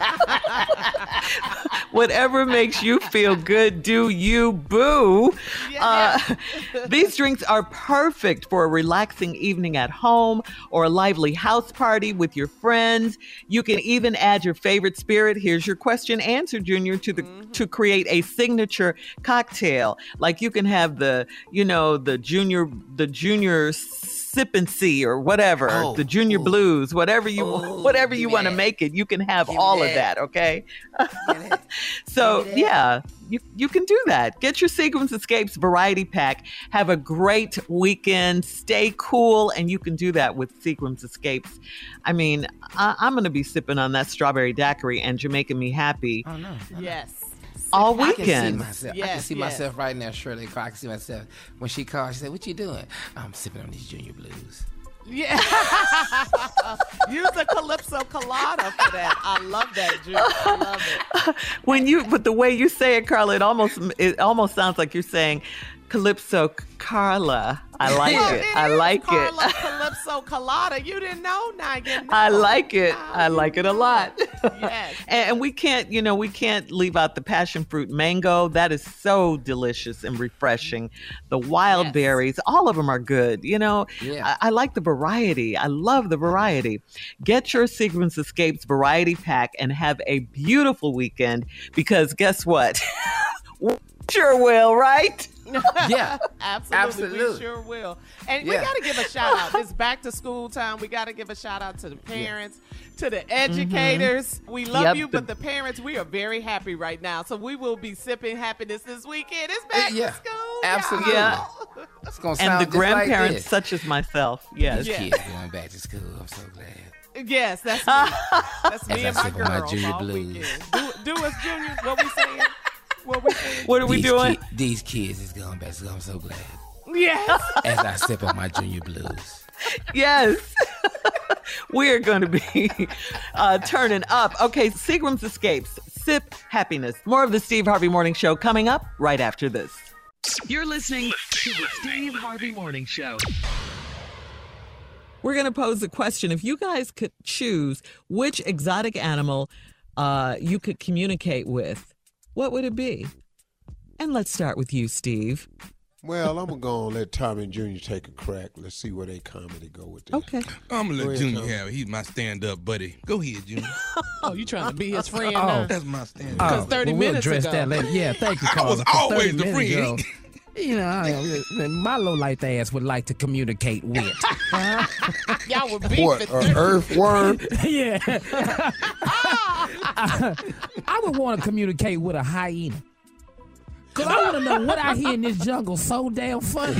Whatever makes you feel good, do you, boo. Yeah. Uh, these drinks are perfect for a relaxing evening at home or a lively house party with your friends. You can even add your favorite spirit. Here's your question answer, Junior, to the Mm-hmm. to create a signature cocktail. Like you can have the, you know, the junior the junior sip and see or whatever, Oh, the junior ooh. blues, whatever you Ooh, whatever you give me want to that. make it. You can have Give me all of that. that, okay? Give me that. So Give me that. yeah, you you can do that. Get your Seagram's Escapes variety pack. Have a great weekend. Stay cool, and you can do that with Seagram's Escapes. I mean, I, I'm going to be sipping on that strawberry daiquiri and Jamaican Me Happy Oh no. Yes. all I can see weekend. myself. I can Yes, see yes. myself right now, Shirley. I can see myself when she called. She said, "What you doing?" I'm sipping on these Junior Blues. Yeah. Use a Calypso Colada for that. I love that, Jude. I love it. When you, but the way you say it, Carla, it almost it almost sounds like you're saying Calypso Carla. I like Well, it. I is like Carla it. Calypso Colada. You didn't know, now you know. I like it. Now I you like it a know. lot. Yes. And, and we can't, you know, we can't leave out the passion fruit mango. That is so delicious and refreshing. The wild Yes. berries, all of them are good. You know, Yeah. I, I like the variety. I love the variety. Get your Seagram's Escapes variety pack and have a beautiful weekend because guess what? We sure will, right? Yeah, Absolutely, absolutely. we sure will. And we Yeah. got to give a shout out. It's back to school time. We got to give a shout out to the parents, to the educators. We love Yep, you, the- but the parents, we are very happy right now. So we will be sipping happiness this weekend. It's back Yeah, to school. absolutely. Yeah. It's gonna sound And the just like grandparents, this. such as myself. Yes. These Yeah. kids going back to school. I'm so glad. Yes, that's me. That's me As and I my sip on my girls Junior all Blues. weekend. Do, do us, Junior. What we saying? What we saying? What are we These doing? ki- these kids is going back to school. I'm so glad. Yes. As I sip on my Junior Blues. Yes. We're going to be uh, turning up. Okay, Seagram's Escapes. Sip happiness. More of the Steve Harvey Morning Show coming up right after this. You're listening to the Steve Harvey Morning Show. We're going to pose a question. If you guys could choose which exotic animal uh, you could communicate with, what would it be? And let's start with you, Steve. Well, I'm going to go and let Tommy and Junior take a crack. Let's see where they comedy go with this. Okay. I'm going to Go let ahead, Junior Tommy. have it. He's my stand-up buddy. Go ahead, Junior. Oh, you trying to be his friend Oh. now? That's my stand-up. Because thirty well, we'll minutes address ago. that later. Yeah, thank you, I Carl. was Because always thirty the minutes friend. ago, you know, I, my low-life ass would like to communicate with. Y'all were beefing. What, an earthworm? Yeah. I, I would want to communicate with a hyena. Because I want to know what I hear in this jungle so damn funny.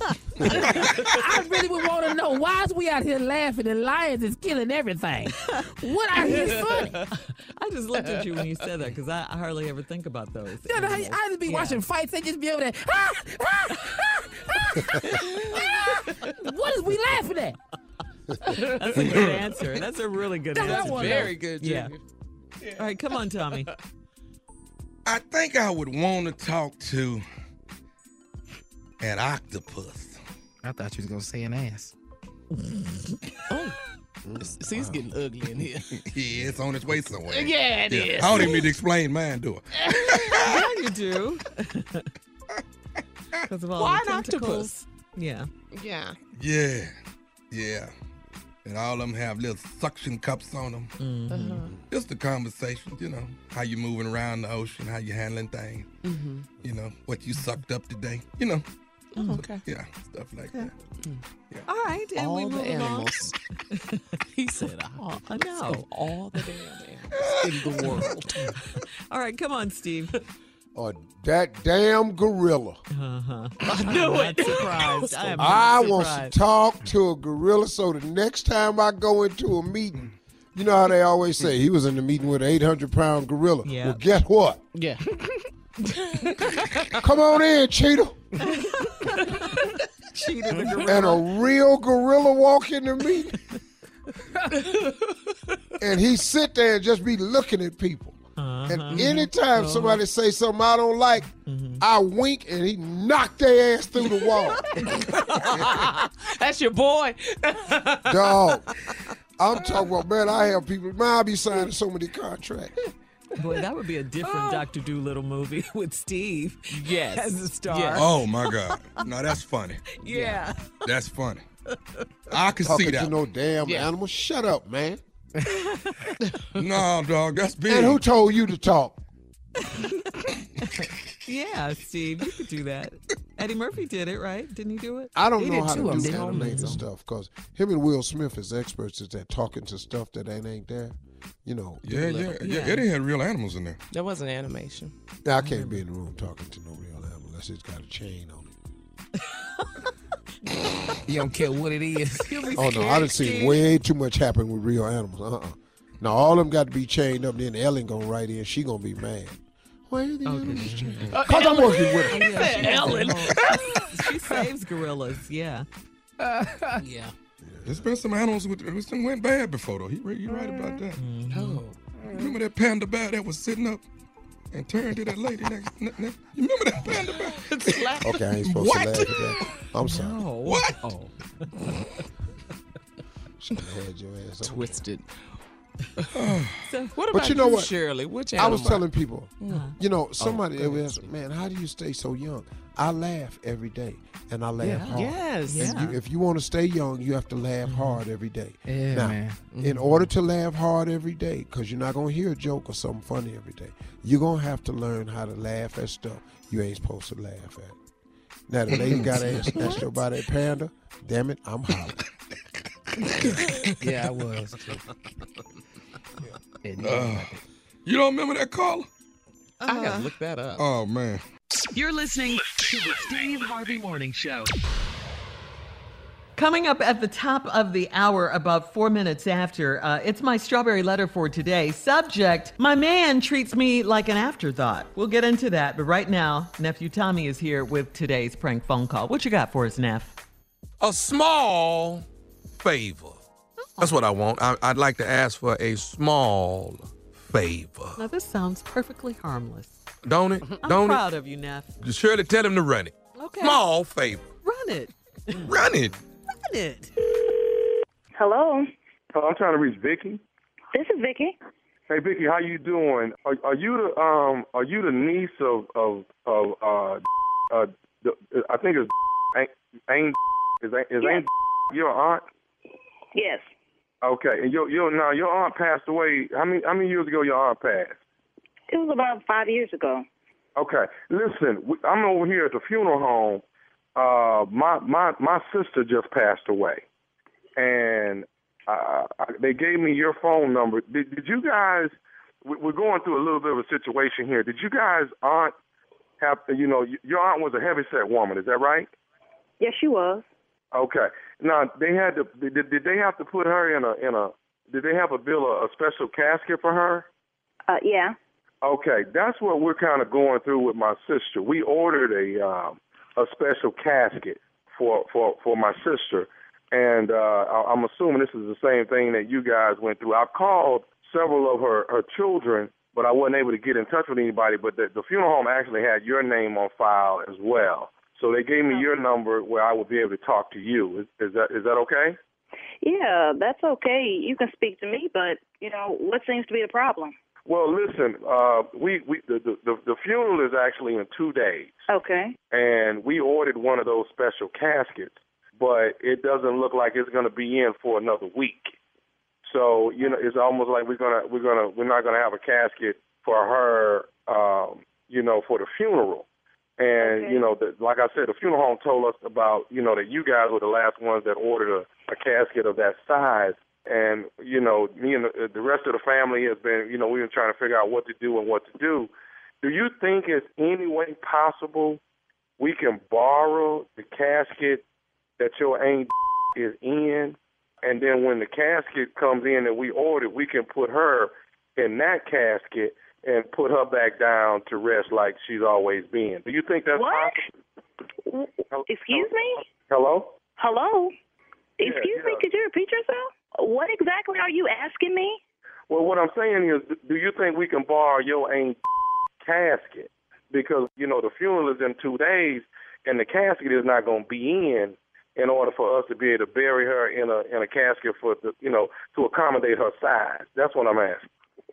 I really would want to know, why is we out here laughing and lions is killing everything? What I hear is funny. I just looked at you when you said that because I, I hardly ever think about those. You know, I, I just be Yeah. watching fights, they just be over there. Ah, ah, ah, ah. What is we laughing at? That's a good answer. That's a really good That's answer. one of Very those. good, Yeah. Junior. All right, come on, Tommy. I think I would want to talk to an octopus. I thought you was going to say an ass. Oh. See, it's getting ugly in here. Yeah, it's on its way somewhere. Yeah, it is. I don't even need to explain mine to her. Yeah, you do. Because of all Why the an tentacles. octopus? Yeah. Yeah. Yeah, yeah. And all of them have little suction cups on them. Mm-hmm. Uh-huh. Just the conversation, you know, how you moving around the ocean, how you handling things, Mm-hmm. you know, what you sucked up today, you know. Oh, okay. Yeah, stuff like that. All right, and we All move the along. animals. He said, oh, I know. all the damn animals in the world. All right, come on, Steve. Or that damn gorilla. Uh-huh. I knew I'm it. not surprised. I am I not want to surprised. talk to a gorilla so the next time I go into a meeting, you know how they always say he was in the meeting with an eight hundred pound gorilla. Yeah. Well, guess what? Yeah. Come on in, Cheetah. Cheetah the gorilla. And a real gorilla walk in the meeting. And he sit there and just be looking at people. Uh-huh. And anytime somebody say something I don't like, I wink and he knock their ass through the wall. That's your boy. Dog. I'm talking about, man, I have people, man, I be signing so many contracts. Boy, that would be a different Doctor Doolittle movie with Steve Yes. as a star. Yes. Oh, my God. No, that's funny. Yeah. That's funny. I can see Talking that. to no damn Yeah. animal. Shut up, man. No, dog, that's big. And who told you to talk? Yeah, Steve, you could do that. Eddie Murphy did it, right? Didn't he do it? I don't He know did how two to of do them, didn't he? animated stuff because him and Will Smith is experts at that, talking to stuff that ain't ain't there. You know. Yeah, yeah, yeah, Yeah. Eddie had real animals in there. That wasn't animation. Now, I can't be in the room talking to no real animal unless it's got a chain on it. You don't care what it is. Oh, no, I done seen way too much happen with real animals. Uh-uh. Now, all of them got to be chained up, then Ellen going to write in. She going to be mad. Why are the animals chained? Because I'm working with her. Yeah, she, Ellen. she saves gorillas, yeah. Yeah. There's been some animals with which done went bad before though. He right, you right about that. Oh. Remember that panda bear that was sitting up and turned to that lady next? Ne- next you remember that panda bear? Okay, I ain't supposed What? to laugh at that. I'm sorry. No. What? Oh. Should have had your ass on. Twisted. So, What But about you know what? Shirley? Which I animal? was telling people, uh, you know, somebody go they ahead, was, man, how do you stay so young? I laugh every day, and I laugh Yeah. hard. Yes. Yeah. And you, if you want to stay young, you have to laugh hard every day. Yeah, now, man. in order to laugh hard every day, because you're not going to hear a joke or something funny every day, you're going to have to learn how to laugh at stuff you ain't supposed to laugh at. Now, the lady got asked, asked you about that panda. Damn it, I'm hollering. Yeah, I was. Too. Yeah. Uh, you don't remember that caller? I gotta look that up. Oh man. You're listening to the Steve Harvey Morning Show. Coming up at the top of the hour, about four minutes after, uh, it's my strawberry letter for today. Subject, my man treats me like an afterthought. We'll get into that, but right now, Nephew Tommy is here with today's prank phone call. What you got for us, Neff? A small favor. That's what I want. I, I'd like to ask for a small favor. Now, this sounds perfectly harmless. Don't it? I'm Don't proud of you, Neff. it? Surely tell him to run it. Okay. Small favor. Run it. Run it. Run it. Hello. Hello, I'm trying to reach Vicky. This is Vicky. Hey, Vicky, how you doing? Are, are you the um are you the niece of of of uh uh the, I think it's Ain't is Ain't is Ain't your aunt? Yes. Okay, and your your now your aunt passed away. How many how many years ago your aunt passed? It was about five years ago. Okay, listen, we, I'm over here at the funeral home. Uh, my my my sister just passed away, and uh, they gave me your phone number. Did, did you guys? We're going through a little bit of a situation here. Did you guys aunt have? You know, your aunt was a heavyset woman. Is that right? Yes, she was. Okay. Now they had to. Did, did they have to put her in a in a? Did they have a bill a, a special casket for her? Uh, yeah. Okay, that's what we're kind of going through with my sister. We ordered a um, a special casket for, for, for my sister, and uh, I'm assuming this is the same thing that you guys went through. I called several of her, her children, but I wasn't able to get in touch with anybody. But the, the funeral home actually had your name on file as well, so they gave me your number where I would be able to talk to you. Is, is that is that okay? Yeah, that's okay. You can speak to me, but you know what seems to be the problem? Well, listen, uh, we, we the, the the funeral is actually in two days. Okay. And we ordered one of those special caskets, but it doesn't look like it's going to be in for another week. So you know, it's almost like we're gonna we're gonna we're not gonna have a casket for her, um, you know, for the funeral. And okay. you know, the, like I said, the funeral home told us about you know that you guys were the last ones that ordered a, a casket of that size. And, you know, me and the, the rest of the family has been, you know, we've been trying to figure out what to do and what to do. Do you think it's any way possible we can borrow the casket that your aunt is in, and then when the casket comes in that we ordered, we can put her in that casket and put her back down to rest like she's always been? Do you think that's what? possible? Excuse me? Hello? Hello? Yeah, Excuse yeah. me, could you repeat yourself? What exactly are you asking me? Well, what I'm saying is, do you think we can borrow your aunt's casket? Because, you know, the funeral is in two days, and the casket is not going to be in in order for us to be able to bury her in a in a casket for, the, you know, to accommodate her size. That's what I'm asking.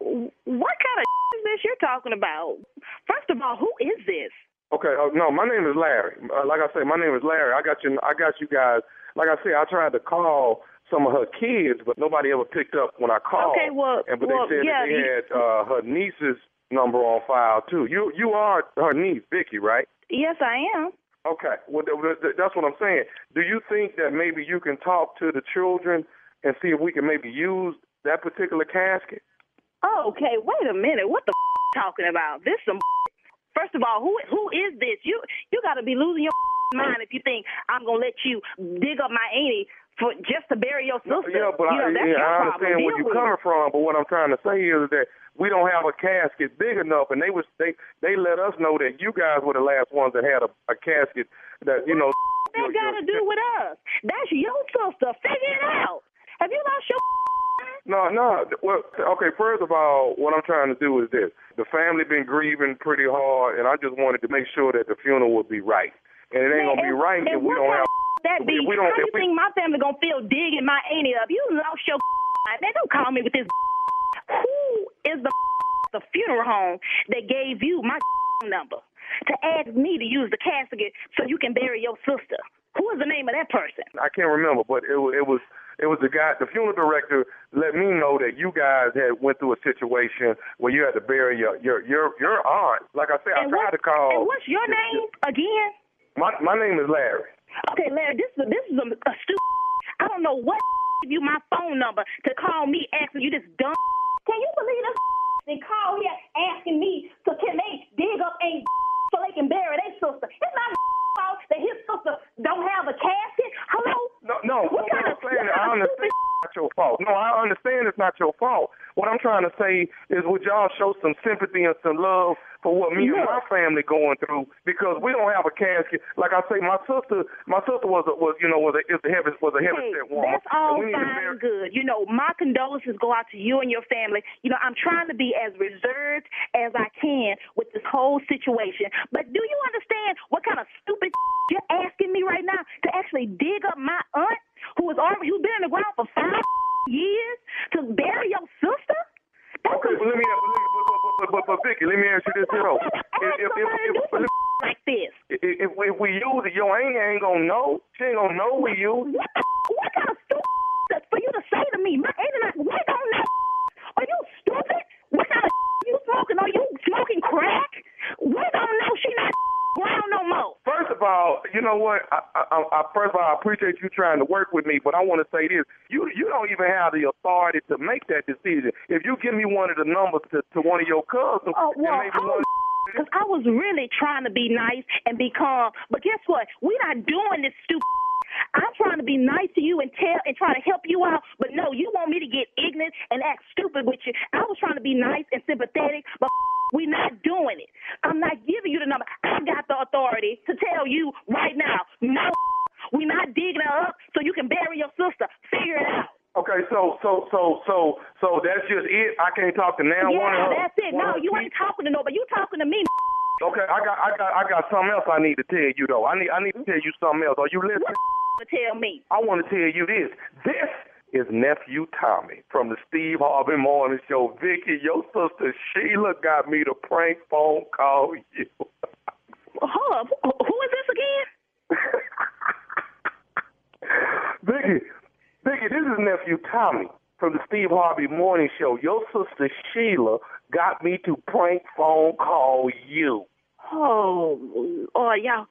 What kind of is this you're talking about? First of all, who is this? Okay, uh, no, my name is Larry. Uh, like I said, my name is Larry. I got you. I got you guys. Like I said, I tried to call some of her kids, but nobody ever picked up when I called. Okay, well, and but well, they said yeah, that they you, had uh, her niece's number on file too. You you are her niece, Vicky, right? Yes, I am. Okay, well th- th- that's what I'm saying. Do you think that maybe you can talk to the children and see if we can maybe use that particular casket? Oh, okay, wait a minute. What the f- talking about? This some. First of all, who who is this? You you got to be losing your mind if you think I'm gonna let you dig up my auntie for just to bury your sister. Yeah, but you know, I, that's yeah, your I understand problem. where Deal you're with coming it. from. But what I'm trying to say is that we don't have a casket big enough, and they was they they let us know that you guys were the last ones that had a, a casket that you know. What that got to do with us? That's your sister. Figure it out. Have you lost your? No, no. Well, okay, first of all, what I'm trying to do is this. The family been grieving pretty hard, and I just wanted to make sure that the funeral would be right. And it ain't going to be right if we don't have... That be, we don't, how do you we, think my family going to feel digging my auntie up? You lost your mind. Man, don't call me with this. Who is the the funeral home that gave you my number to ask me to use the casket so you can bury your sister? Who is the name of that person? I can't remember, but it, it was... It was the guy, the funeral director let me know that you guys had went through a situation where you had to bury your your your, your aunt. Like I said, and I tried what, to call. And what's your name again? My my name is Larry. Okay, Larry, this is this is a, a stupid. I don't know what give you my phone number to call me asking you this dumb. Can you believe this? They call here asking me so can they dig up a so they can bury their sister. It's not fault that his sister don't have a casket. Hello? No, no. What, what kind of, saying, I understand it's not your fault. No, I understand it's not your fault. What I'm trying to say is, would y'all show some sympathy and some love for what me yeah. and my family going through? Because we don't have a casket. Like I say, my sister, my sister was a, was you know was a is the heavy was a heavy hey, set woman. That's all and fine and good. You know, my condolences go out to you and your family. You know, I'm trying to be as reserved as I can with this whole situation. But do you understand what kind of stupid you're asking me right now to actually dig up my aunt who is already who's been in the ground for five years to bury your sister? That's Okay, but let me, but, let me- but, but, but, but, but Vicky, let me ask you this, you know. If, if, if, if, if, like this. If, if, if we use it, your aunt ain't gonna know. She ain't gonna know we use it. What, the, what kind of stupid for you to say to me? My internet, we don't know. Are you stupid? What kind of you smoking? Are you smoking crack? We don't know she not ground no more. First of all, you know what? I, I, I, first of all, I appreciate you trying to work with me, but I want to say this: you you don't even have the authority to make that decision. If you give me one of the numbers to, to one of your cousins, Oh, well, and maybe I one. Because I was really trying to be nice and be calm. But guess what? We're not doing this stupid. I'm trying to be nice to you and tell and try to help you out. But no, you want me to get ignorant and act stupid with you. I was trying to be nice and sympathetic, but we're not doing it. I'm not giving you the number. I got the authority to tell you right now, no, we're not digging her up so you can bury your sister. Figure it out. Okay, so so so so so that's just it. I can't talk to now yeah, one of her. that's it. one No, of you her ain't talking to nobody. You talking to me. Okay, I got I got I got something else I need to tell you though. I need I need to tell you something else. Are you listening? What to tell me? I want to tell you this. This is nephew Tommy from the Steve Harvey Morning Show. Vicky, your sister Sheila got me to prank phone call you. Hold up. Who is this again? Vicky, Vicky, this is nephew Tommy from the Steve Harvey Morning Show. Your sister Sheila got me to prank phone call you. Oh, oh, y'all.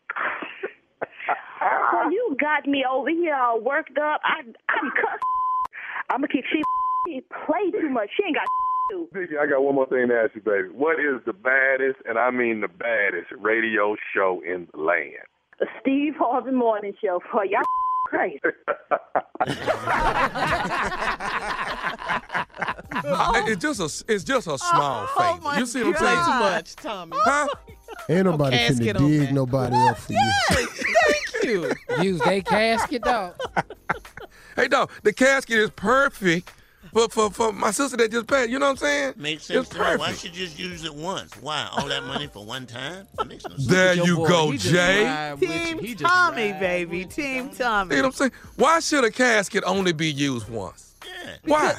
So you got me over here all worked up. I, I'm cussed. I'm going to keep she, she play too much. She ain't got to. Vicky, I got one more thing to ask you, baby. What is the baddest, and I mean the baddest, radio show in the land? The Steve Harvey Morning Show. For y'all crazy. It's just a, it's just a small Oh, favor. my You see what God. I'm saying? Too much, Tommy. Huh? Ain't nobody casket finna on dig that. nobody up for you. Thank you. Use they casket, dog. Hey, dog, the casket is perfect for, for, for my sister that just passed. You know what I'm saying? Makes sense It's to me. Why perfect. should you just use it once? Why? All that money for one time? That makes no sense. There Your you boy, go, he just Jay. ride with you. He just Tommy, ride baby. with you, Team Tommy. You know what I'm saying? Why should a casket only be used once? Yeah. Why?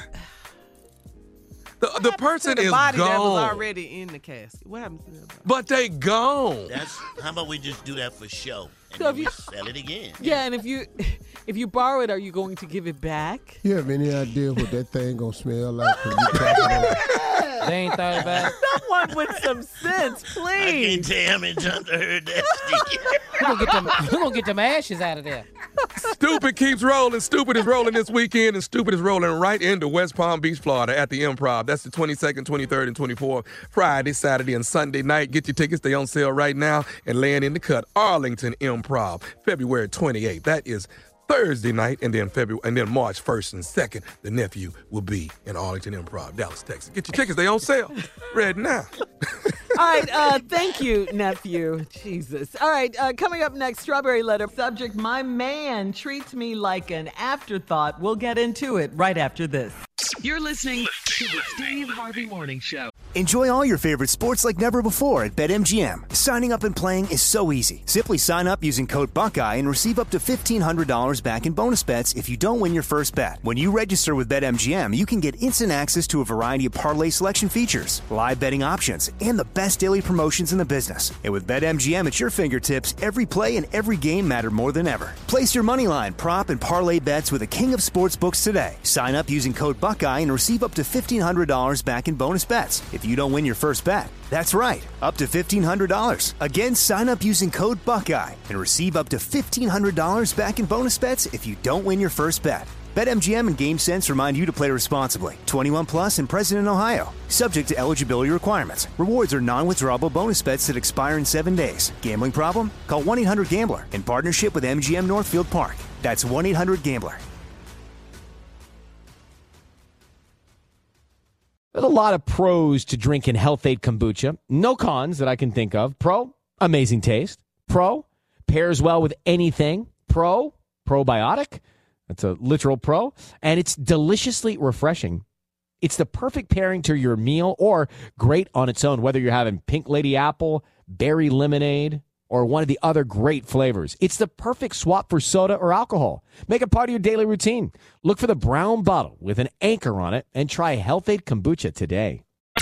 The, the person the is body gone. that was already in the casket. What happened to that body? But they gone. That's how about we just do that for show and So then if we you- sell it again. Yeah, and if you if you borrow it, are you going to give it back? You have any idea what that thing gonna smell like when you talk about it? They ain't thought about it. Someone with some sense, I please. can't tell how many times I heard that. We're gonna get them, we're gonna get them ashes out of there. Stupid keeps rolling. Stupid is rolling this weekend, and Stupid is rolling right into West Palm Beach, Florida at the Improv. That's the twenty-second, twenty-third, and twenty-fourth. Friday, Saturday, and Sunday night. Get your tickets. They're on sale right now. And laying in the cut, Arlington Improv, February twenty-eighth. That is Thursday night, and then February, and then March first and second, the nephew will be in Arlington Improv, Dallas, Texas. Get your tickets. They on sale right now. All right, uh, thank you, nephew. Jesus. All right, uh, coming up next, Strawberry Letter. Subject, my man treats me like an afterthought. We'll get into it right after this. You're listening to the Steve Harvey Morning Show. Enjoy all your favorite sports like never before at BetMGM. Signing up and playing is so easy. Simply sign up using code Buckeye and receive up to fifteen hundred dollars back in bonus bets if you don't win your first bet. When you register with BetMGM, you can get instant access to a variety of parlay selection features, live betting options, and the best daily promotions in the business. And with BetMGM at your fingertips, every play and every game matter more than ever. Place your moneyline, prop, and parlay bets with the king of sportsbooks today. Sign up using code Buckeye and receive up to fifteen hundred dollars back in bonus bets if you don't win your first bet. That's right, up to fifteen hundred dollars. Again, sign up using code Buckeye and receive up to fifteen hundred dollars back in bonus bets if you don't win your first bet. BetMGM and GameSense remind you to play responsibly. twenty-one plus and present in Ohio. Subject to eligibility requirements. Rewards are non-withdrawable bonus bets that expire in seven days. Gambling problem? Call one eight hundred gambler in partnership with M G M Northfield Park. That's one eight hundred gambler. There's a lot of pros to drinking Health-Ade kombucha. No cons that I can think of. Pro, amazing taste. Pro, pairs well with anything. Pro, probiotic. That's a literal pro. And it's deliciously refreshing. It's the perfect pairing to your meal or great on its own, whether you're having pink lady apple, berry lemonade, or one of the other great flavors. It's the perfect swap for soda or alcohol. Make it part of your daily routine. Look for the brown bottle with an anchor on it and try Health-Ade Kombucha today.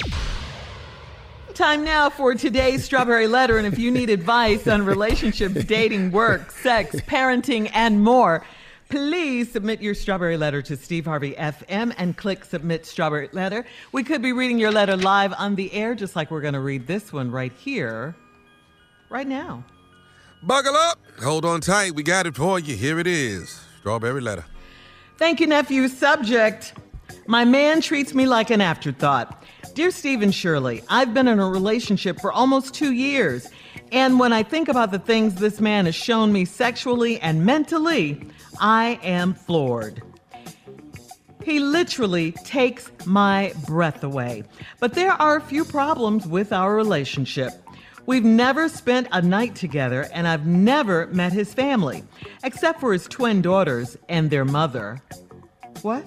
Time now for today's Strawberry Letter. And if you need advice on relationships, dating, work, sex, parenting, and more, please submit your Strawberry Letter to Steve Harvey F M and click Submit Strawberry Letter. We could be reading your letter live on the air, just like we're going to read this one right here, right now. Buckle up. Hold on tight. We got it for you. Here it is. Strawberry Letter. Thank you, nephew. Subject: my man treats me like an afterthought. Dear Steve and Shirley, I've been in a relationship for almost two years. And when I think about the things this man has shown me sexually and mentally, I am floored. He literally takes my breath away. But there are a few problems with our relationship. We've never spent a night together, and I've never met his family, except for his twin daughters and their mother. What?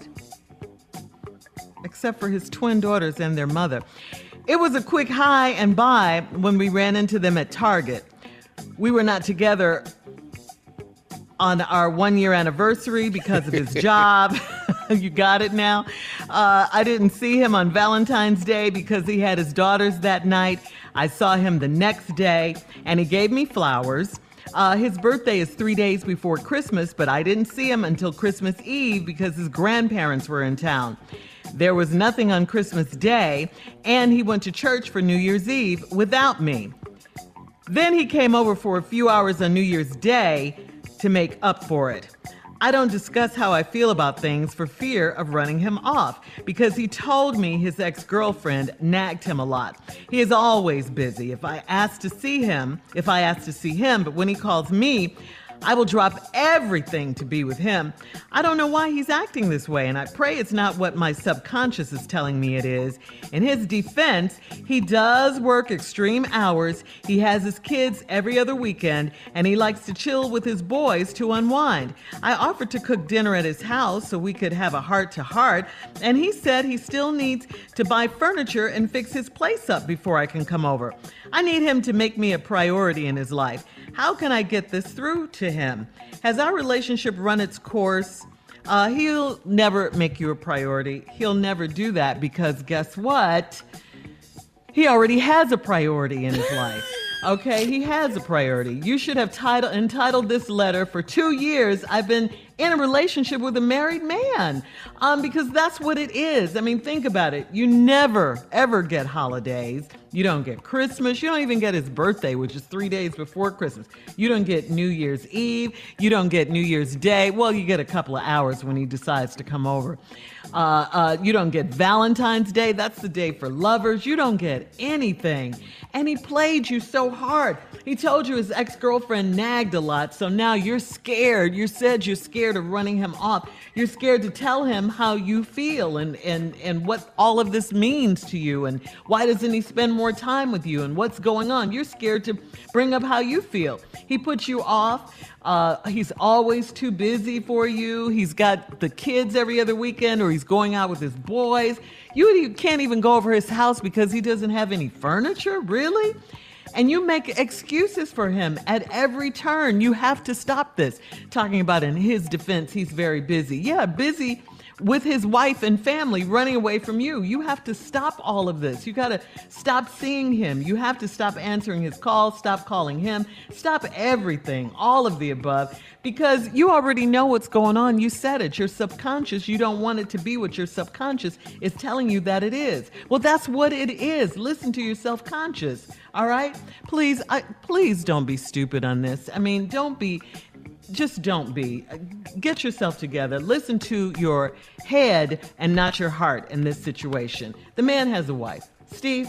Except for his twin daughters and their mother. It was a quick hi and bye when we ran into them at Target. We were not together on our one-year anniversary because of his job. You got it now? Uh, I didn't see him on Valentine's Day because he had his daughters that night. I saw him the next day, and he gave me flowers. Uh, his birthday is three days before Christmas, but I didn't see him until Christmas Eve because his grandparents were in town. There was nothing on Christmas Day, and he went to church for New Year's Eve without me. Then he came over for a few hours on New Year's Day to make up for it. I don't discuss how I feel about things for fear of running him off, because he told me his ex-girlfriend nagged him a lot. He is always busy. If I ask to see him, if I ask to see him, but when he calls me, I will drop everything to be with him. I don't know why he's acting this way, and I pray it's not what my subconscious is telling me it is. In his defense, he does work extreme hours. He has his kids every other weekend, and he likes to chill with his boys to unwind. I offered to cook dinner at his house so we could have a heart-to-heart, and he said he still needs to buy furniture and fix his place up before I can come over. I need him to make me a priority in his life. How can I get this through to him? Has our relationship run its course? Uh, he'll never make you a priority. He'll never do that because guess what? He already has a priority in his life. Okay, he has a priority. You should have title, entitled this letter, "For two years, I've been in a relationship with a married man," um, because that's what it is. I mean, think about it. You never, ever get holidays. You don't get Christmas. You don't even get his birthday, which is three days before Christmas. You don't get New Year's Eve. You don't get New Year's Day. Well, you get a couple of hours when he decides to come over. Uh, uh, you don't get Valentine's Day. That's the day for lovers. You don't get anything. And he played you so hard. He told you his ex-girlfriend nagged a lot, so now you're scared. You said you're scared of running him off. You're scared to tell him how you feel and, and, and what all of this means to you and why doesn't he spend more time with you and what's going on. You're scared to bring up how you feel. He puts you off. Uh, he's always too busy for you. He's got the kids every other weekend, or he's going out with his boys. You, you can't even go over his house because he doesn't have any furniture, really? And you make excuses for him at every turn. You have to stop this. Talking about in his defense, he's very busy. Yeah, busy with his wife and family running away from you. You have to stop all of this. You got to stop seeing him. You have to stop answering his calls, stop calling him, stop everything, all of the above, because you already know what's going on. You said it. Your subconscious, you don't want it to be what your subconscious is telling you that it is. Well, that's what it is. Listen to your self-conscious, all right? Please, I, please don't be stupid on this. I mean, don't be... Just don't be. Get yourself together. Listen to your head and not your heart in this situation. The man has a wife. Steve?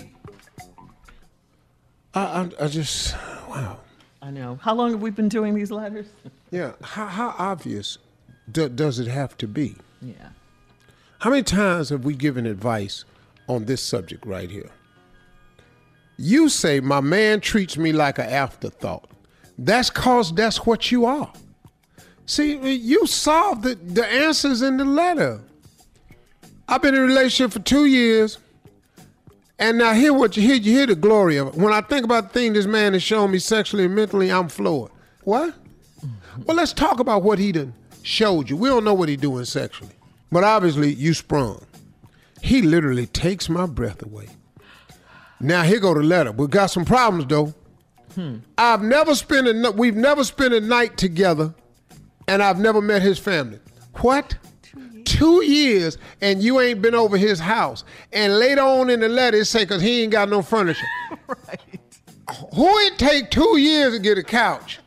I, I, I just, wow. I know. How long have we been doing these letters? Yeah. How, how obvious do, does it have to be? Yeah. How many times have we given advice on this subject right here? You say, my man treats me like an afterthought. That's cause that's what you are. See, you solved the, the answers in the letter. I've been in a relationship for two years. And now here what you hear, you hear the glory of it. When I think about the thing this man has shown me sexually and mentally, I'm floored. What? Well, let's talk about what he done showed you. We don't know what he doing sexually. But obviously, you sprung. He literally takes my breath away. Now, here go the letter. We got some problems, though. Hmm. I've never spent a, we've never spent a night together, and I've never met his family. What? Two years, Two years and you ain't been over his house. And later on in the letter, it say, because he ain't got no furniture. Right. Who it take two years to get a couch?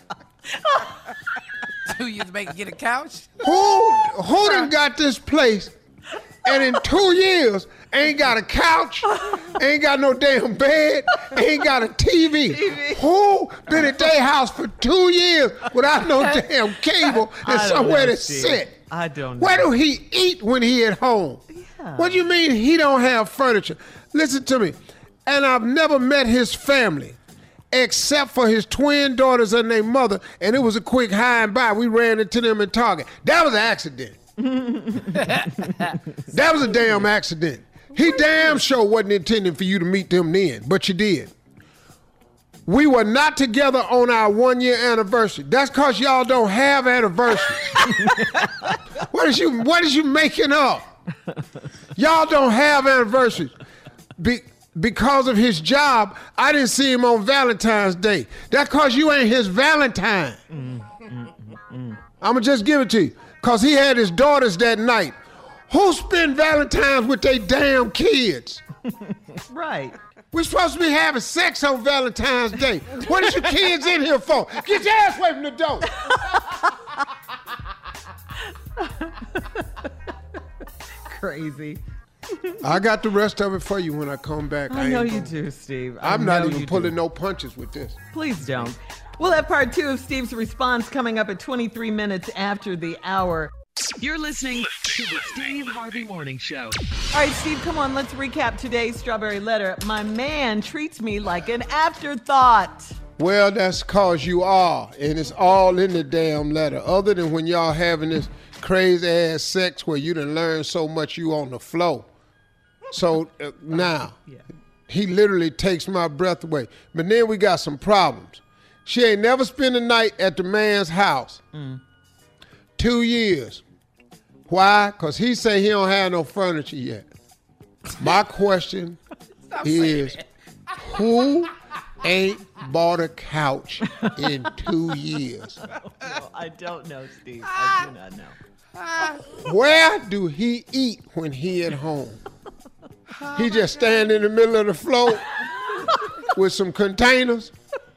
Two years to make it get a couch? Who, who done got this place and in two years ain't got a couch, ain't got no damn bed, ain't got a T V? T V. Who been at their house for two years without no damn cable and somewhere know, to Steve. sit? I don't know. Where do he eat when he at home? Yeah. What do you mean he don't have furniture? Listen to me. And I've never met his family except for his twin daughters and their mother, and it was a quick high and by. We ran into them in Target. That was an accident. That was a damn accident. He damn sure wasn't intending for you to meet them then, but you did. We were not together on our one-year anniversary. That's because y'all don't have anniversaries. What is you What is you making up? Y'all don't have anniversaries. Be, because of his job, I didn't see him on Valentine's Day. That's because you ain't his Valentine. Mm, mm, mm. I'm going to just give it to you. Because he had his daughters that night. Who spend Valentine's with their damn kids? Right. We're supposed to be having sex on Valentine's Day. What is you kids in here for? Get your ass away from the door. Crazy. I got the rest of it for you when I come back. I, I know ain't you gonna, do, Steve. I I'm not know even you pulling do. no punches with this. Please don't. We'll have part two of Steve's response coming up at twenty-three minutes after the hour. You're listening to the Steve Harvey Morning Show. All right, Steve, come on. Let's recap today's Strawberry Letter. My man treats me like an afterthought. Well, that's cause you are, and it's all in the damn letter. Other than when y'all having this crazy ass sex where you done learn so much you on the floor. So uh, now, yeah. He literally takes my breath away. But then we got some problems. She ain't never spent a night at the man's house. Mm. Two years. Why? Because he say he don't have no furniture yet. My question is, who ain't bought a couch in two years? Well, I don't know, Steve. I do not know. Where do he eat when he at home? He just stand in the middle of the floor with some containers.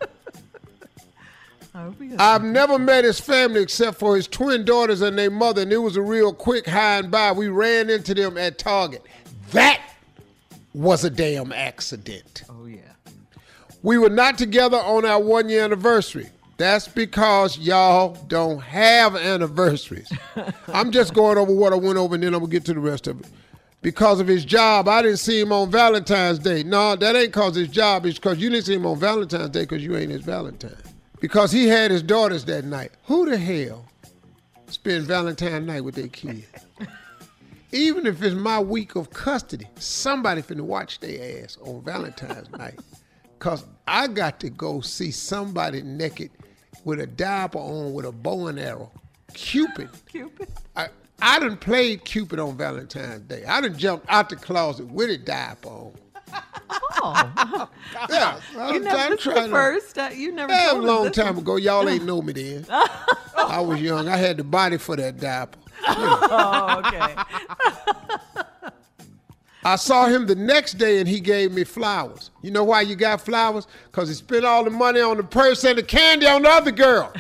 I've never met his family except for his twin daughters and their mother, and it was a real quick high and by. We ran into them at Target. That was a damn accident. Oh, yeah. We were not together on our one-year anniversary. That's because y'all don't have anniversaries. I'm just going over what I went over, and then I'm going to get to the rest of it. Because of his job, I didn't see him on Valentine's Day. No, that ain't because his job. It's because you didn't see him on Valentine's Day because you ain't his Valentine. Because he had his daughters that night. Who the hell spend Valentine's night with their kids? Even if it's my week of custody, somebody finna watch their ass on Valentine's night. Because I got to go see somebody naked with a diaper on with a bow and arrow. Cupid. Cupid. I, I done played Cupid on Valentine's Day. I done jumped out the closet with a diaper on. Oh. Yeah. You never, this is the first. Uh, you never yeah, told a long us time this. ago. Y'all ain't know me then. I was young. I had the body for that diaper. You know. Oh, okay. I saw him the next day and he gave me flowers. You know why you got flowers? Because he spent all the money on the purse and the candy on the other girl.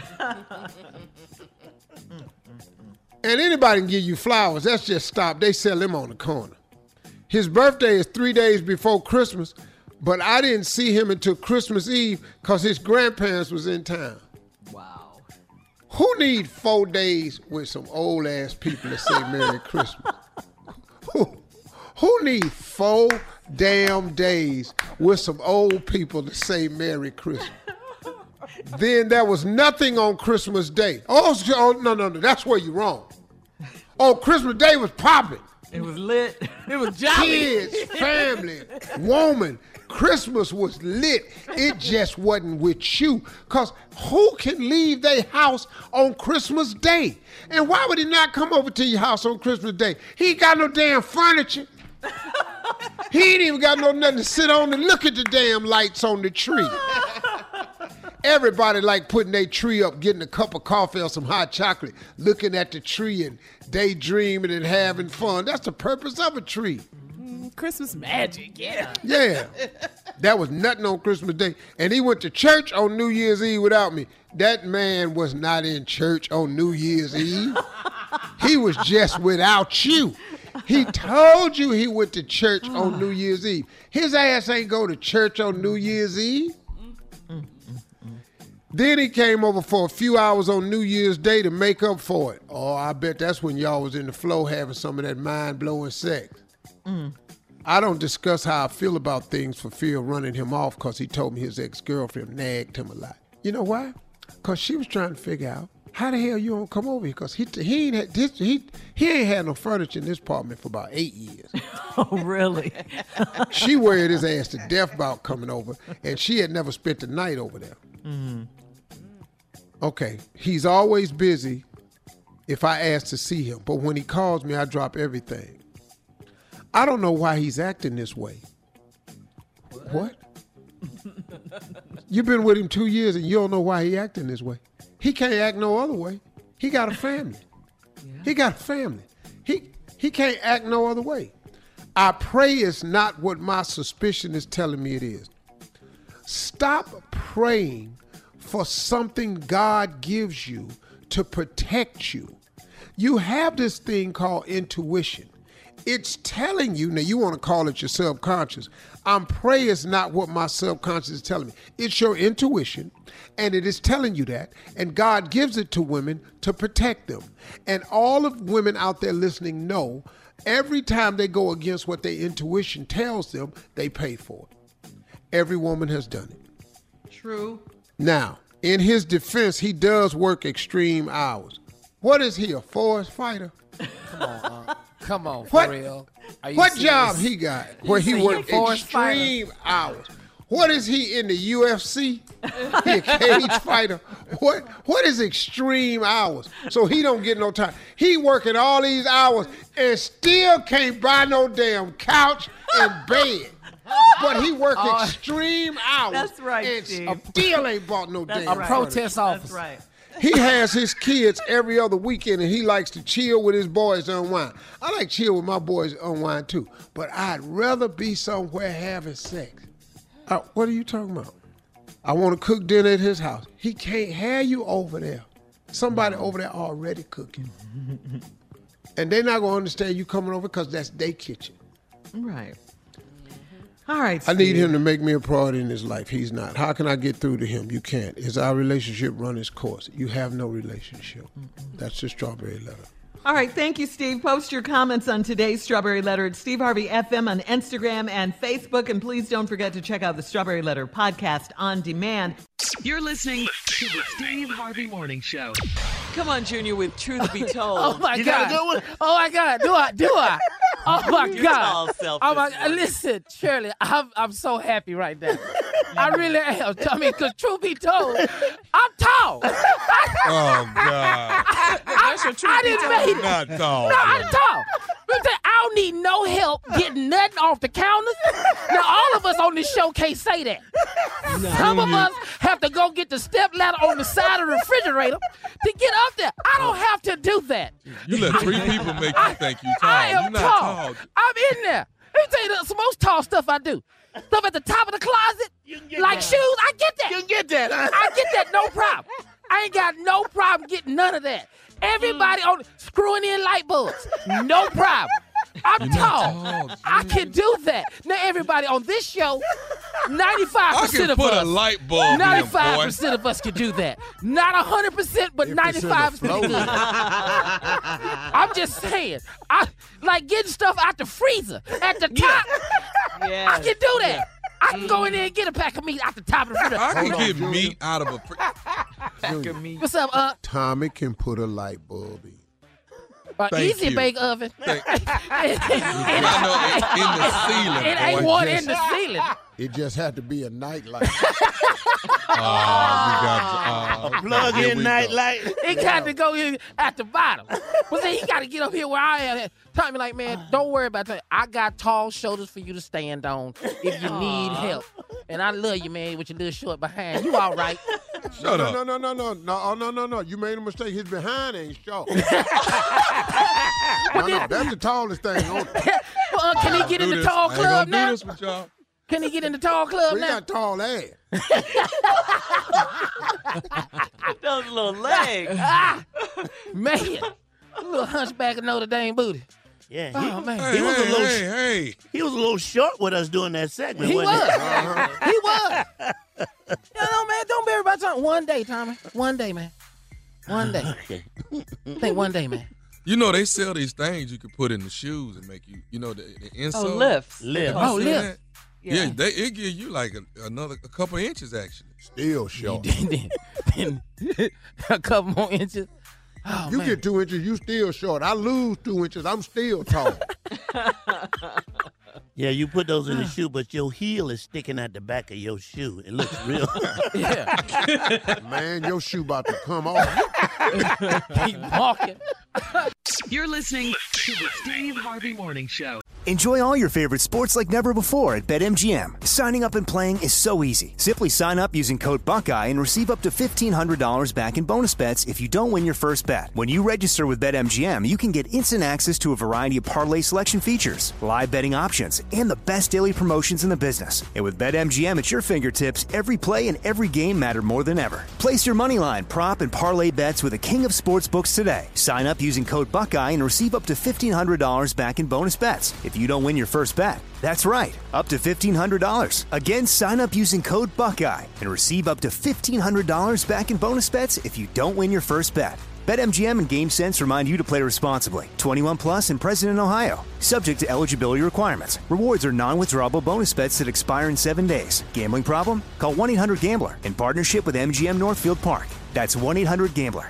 And anybody can give you flowers. That's just stop. They sell them on the corner. His birthday is three days before Christmas, but I didn't see him until Christmas Eve because his grandparents was in town. Wow. Who need four days with some old ass people to say Merry Christmas? Who, who need four damn days with some old people to say Merry Christmas? Then there was nothing on Christmas Day. Oh, oh no, no, no, that's where you're wrong. Oh, Christmas Day was popping. It was lit. It was jolly. Kids, family, family, woman, Christmas was lit. It just wasn't with you. Because who can leave their house on Christmas Day? And why would he not come over to your house on Christmas Day? He ain't got no damn furniture. He ain't even got no nothing to sit on and look at the damn lights on the tree. Everybody like putting their tree up, getting a cup of coffee or some hot chocolate, looking at the tree and daydreaming and having fun. That's the purpose of a tree. Mm, Christmas magic, yeah. Yeah. That was nothing on Christmas Day. And he went to church on New Year's Eve without me. That man was not in church on New Year's Eve. He was just without you. He told you he went to church on New Year's Eve. His ass ain't go to church on New Year's Eve. Then he came over for a few hours on New Year's Day to make up for it. Oh, I bet that's when y'all was in the flow having some of that mind-blowing sex. Mm. I don't discuss how I feel about things for fear of running him off because he told me his ex-girlfriend nagged him a lot. You know why? Because she was trying to figure out how the hell you don't come over here? Because he he ain't had this, he he ain't had no furniture in this apartment for about eight years. Oh, really? She worried his ass to death about coming over, and she had never spent the night over there. Mm. Okay, he's always busy if I ask to see him, but when he calls me, I drop everything. I don't know why he's acting this way. What? What? You've been with him two years and you don't know why he acting this way. He can't act no other way. He got a family. Yeah. He got a family. He he can't act no other way. I pray it's not what my suspicion is telling me it is. Stop praying for something God gives you to protect you. You have this thing called intuition. It's telling you, now you want to call it your subconscious. I'm praying it's not what my subconscious is telling me. It's your intuition, and it is telling you that, and God gives it to women to protect them. And all of women out there listening know every time they go against what their intuition tells them, they pay for it. Every woman has done it. True. Now, in his defense, he does work extreme hours. What is he, a forest fighter? Come on, uh, come on, for what, real. What serious? job he got where he worked extreme fighter? hours? What is he in the U F C? He a cage fighter. What What is extreme hours? So he don't get no time. He working all these hours and still can't buy no damn couch and bed. But he worked uh, extreme hours. That's right, and Steve. still ain't bought no That's damn right. A protest officer. That's right. He has his kids every other weekend, and he likes to chill with his boys and unwind. I like chill with my boys and unwind, too. But I'd rather be somewhere having sex. Uh, what are you talking about? I want to cook dinner at his house. He can't have you over there. Somebody over there already cooking. And they're not going to understand you coming over because that's their kitchen. Right. All right, Steve. I need him to make me a priority in his life. He's not. How can I get through to him? You can't. Is our relationship run its course? You have no relationship. Mm-hmm. That's the strawberry letter. All right, thank you, Steve. Post your comments on today's Strawberry Letter at Steve Harvey F M on Instagram and Facebook. And please don't forget to check out the Strawberry Letter podcast on demand. You're listening to the Steve Harvey Morning Show. Come on, Junior, with Truth Be Told. Oh, my You God. got a good one? Oh, my God. Do I? Do I? Oh, my You're God. all selfish, Oh, my man. Listen, Shirley, I'm, I'm so happy right now. I really am. I mean, because truth be told, I'm tall. Oh, God. That's your truth I didn't make it. Not tall. No, I'm tall. Let me tell you, I don't need no help getting nothing off the counters. Now, all of us on this show can't say that. No. Some of us have to go get the step ladder on the side of the refrigerator to get up there. I don't have to do that. You let three people make you think you tall. I am You're not tall. tall. I'm in there. Let me tell you some most tall stuff I do. Stuff at the top of the closet, like that. shoes. I get that. You can get that. Huh? I get that, no problem. I ain't got no problem getting none of that. Everybody on screwing in light bulbs, no problem. I'm You're tall. not tall, I can do that. Now everybody on this show, ninety-five I percent can of put us, a light bulb in, ninety-five boy. percent of us can do that. Not one hundred percent, but ninety-five percent is pretty good. I'm just saying, I like getting stuff out the freezer at the top. Yes. I can do that. I can go in there and get a pack of meat out the top of the refrigerator. I can Hold on, get Junior. meat out of a... Fr- Back of me. What's up, uh? Tommy can put a light bulb in. An Thank easy you. bake oven. Thank- it, I know, in the ceiling. it ain't boy. one Just- in the ceiling. It just had to be a nightlight. Oh, you got A plug-in nightlight. It got to go in at the bottom. But then he got to get up here where I am. Tommy, like, man, don't worry about that. I got tall shoulders for you to stand on if you need help. And I love you, man, with your little short behind. You all right? no, Shut no, up. no, no, no, no, no, oh, no, no, no. You made a mistake. His behind ain't short. no, no, that's the tallest thing on it. Well, uh, can he get in the tall I ain't club gonna now? do this with y'all. Can he get in the tall club We now? got tall ass. Those little legs. Ah, man, a little hunchback of Notre Dame booty. Yeah, Oh, he, man. he was Hey, a little. hey, hey. He was a little short with us doing that segment. He wasn't was. He? Uh-huh. He was. You know, man, don't worry about something. One day, Tommy. One day, man. One day. Okay. Think one day, man. You know they sell these things you can put in the shoes and make you, you know, the, the insole. Oh, lifts. Live. Oh, You seen lift. that? Yeah, they it give you like a, another a couple inches actually. Still short. A couple more inches. Oh, You man. get two inches, you still short. I lose two inches, I'm still tall. Yeah, you put those in the shoe, but your heel is sticking at the back of your shoe. It looks real. Yeah. Man, your shoe about to come off. Keep walking. You're listening to the Steve Harvey Morning Show. Enjoy all your favorite sports like never before at BetMGM. Signing up and playing is so easy. Simply sign up using code Buckeye and receive up to fifteen hundred dollars back in bonus bets if you don't win your first bet. When you register with BetMGM, you can get instant access to a variety of parlay selection features, live betting options, and the best daily promotions in the business. And with BetMGM at your fingertips, every play and every game matter more than ever. Place your moneyline, prop, and parlay bets with the king of sportsbooks today. Sign up using code Buckeye and receive up to fifteen hundred dollars back in bonus bets if you don't win your first bet. That's right, up to fifteen hundred dollars. Again, sign up using code Buckeye and receive up to fifteen hundred dollars back in bonus bets if you don't win your first bet. BetMGM and GameSense remind you to play responsibly. twenty-one plus and present in Ohio. Subject to eligibility requirements. Rewards are non-withdrawable bonus bets that expire in seven days. Gambling problem? Call one eight hundred gambler in partnership with M G M Northfield Park. That's one eight hundred gambler.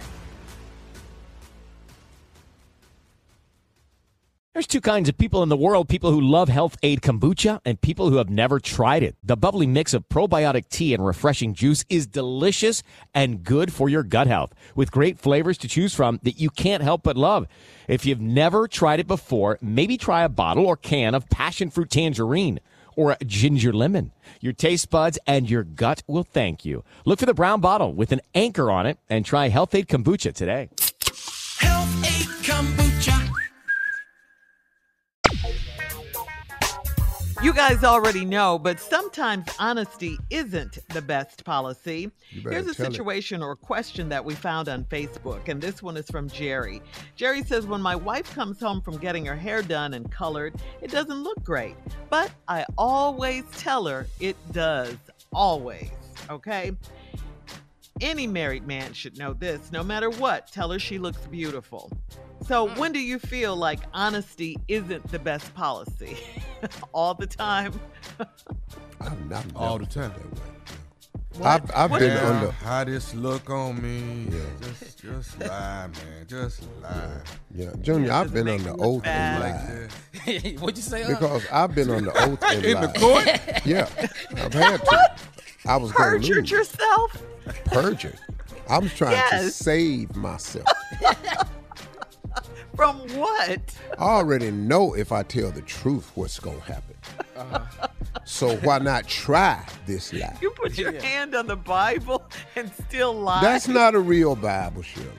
There's two kinds of people in the world, people who love Health Aid Kombucha and people who have never tried it. The bubbly mix of probiotic tea and refreshing juice is delicious and good for your gut health, with great flavors to choose from that you can't help but love. If you've never tried it before, maybe try a bottle or can of passion fruit tangerine or a ginger lemon. Your taste buds and your gut will thank you. Look for the brown bottle with an anchor on it and try Health Aid Kombucha today. Health Aid Kombucha. You guys already know, but sometimes honesty isn't the best policy. You better Here's a tell it. situation or question that we found on Facebook, and this one is from Jerry. Jerry says, when my wife comes home from getting her hair done and colored, it doesn't look great, but I always tell her it does, always, okay? Any married man should know this. No matter what, tell her she looks beautiful. So when do you feel like honesty isn't the best policy? All the time? I'm not All the time. that way. What? I've, I've What been is- under. How this look on me? Yeah. Just, just lie, man. Just lie. Yeah, Junior, I've been doesn't under make me look oath bad. and Like lied. What'd you say? uh? Because I've been under oath and In the lied. court? Yeah, I've had to. I was going to Perjured lose. yourself? Perjured. I was trying to Yes. save myself. From what? I already know if I tell the truth what's going to happen. Uh-huh. So why not try this lie? You put your hand on the Bible and still lie? That's not a real Bible, Shirley.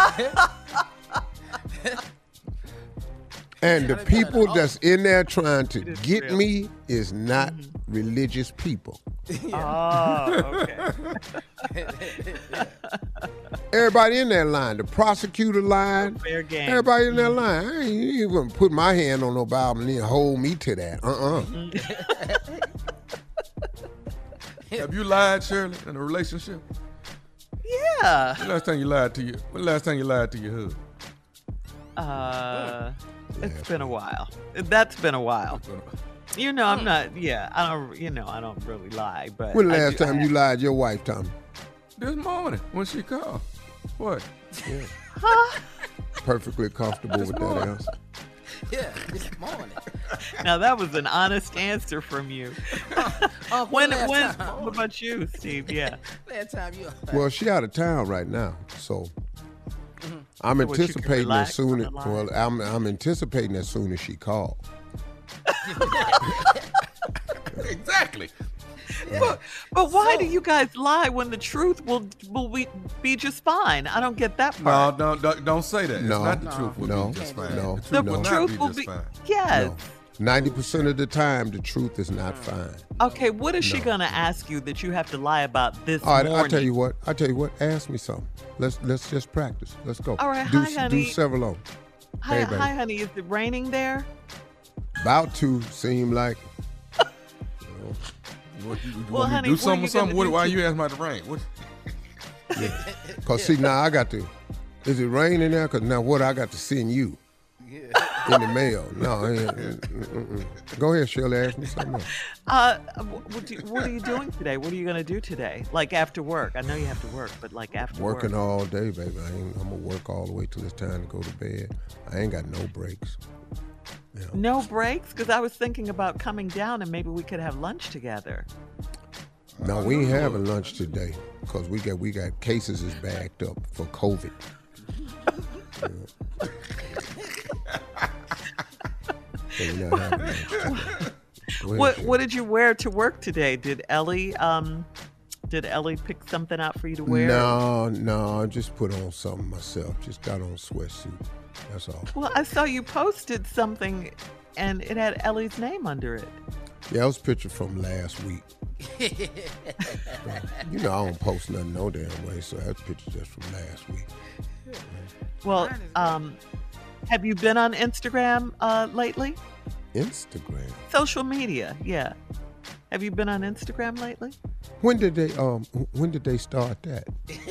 And the people that's in there trying to is get real. me is not religious people. Oh, okay. Everybody in that line, the prosecutor line, Fair game. everybody in that line. I ain't even gonna put my hand on no Bible and then hold me to that. Uh-uh. Have you lied, Shirley, in a relationship? Yeah. When last time you lied to you? When last time you lied to your husband? Uh, it's been a while. That's been a while. You know, I'm not. Yeah, I don't. You know, I don't really lie. But When the I last do- time I- you lied to your wife, Tommy? This morning when she called. What? Huh? perfectly comfortable with that answer. Yeah, this morning. Now that was an honest answer from you. Oh, when last when time. what about you, Steve? Yeah. Last time you. Well, she out of town right now, so I'm So what, you can anticipating relax as soon on as the line? well, I'm I'm anticipating as soon as she called. Exactly. But, but why do you guys lie when the truth will will be, be just fine? I don't get that No, part. don't, don't don't say that. No, it's not the no, truth. Will no, be just fine. no, the The truth will no. not truth be will just be fine. yes. No. ninety percent of the time, the truth is not fine. Okay, what is she No. gonna ask you that you have to lie about this All right, morning? I'll tell you what. I'll tell you what. Ask me something. Let's let's just practice. Let's go. All right, do, hi, honey. Do several of 'em. Hi, Hey, baby. hi, honey. Is it raining there? About to seem like. What, you, you Well, want me honey, to do what are something you or something? gonna What, do why to- you asking about the rain? What? Cause see now I got to. Is it raining now? Cause now what I got to send you in the mail? No. I ain't- mm, mm, mm. Go ahead, Shirley. Ask me something else. Uh, wh- what, do, what are you doing today? What are you gonna do today? Like after work? I know you have to work, but like after Working work. all day, baby. I ain't, I'm gonna work all the way till it's time to go to bed. I ain't got no breaks. No breaks? Because I was thinking about coming down and maybe we could have lunch together. No, we ain't having lunch today because we got we got cases is backed up for COVID. Yeah. So we're not having lunch today. Go ahead, What Shirley. What did you wear to work today? Did Ellie um did Ellie pick something out for you to wear? No, no, I just put on something myself. Just got on a sweatsuit. That's all. Well, I saw you posted something and it had Ellie's name under it. Yeah, that was a picture from last week. You know, I don't post nothing no damn way, so that's a picture just from last week. Well, um, have you been on Instagram uh, lately? Instagram. Social media, yeah. Have you been on Instagram lately? When did they um when did they start that?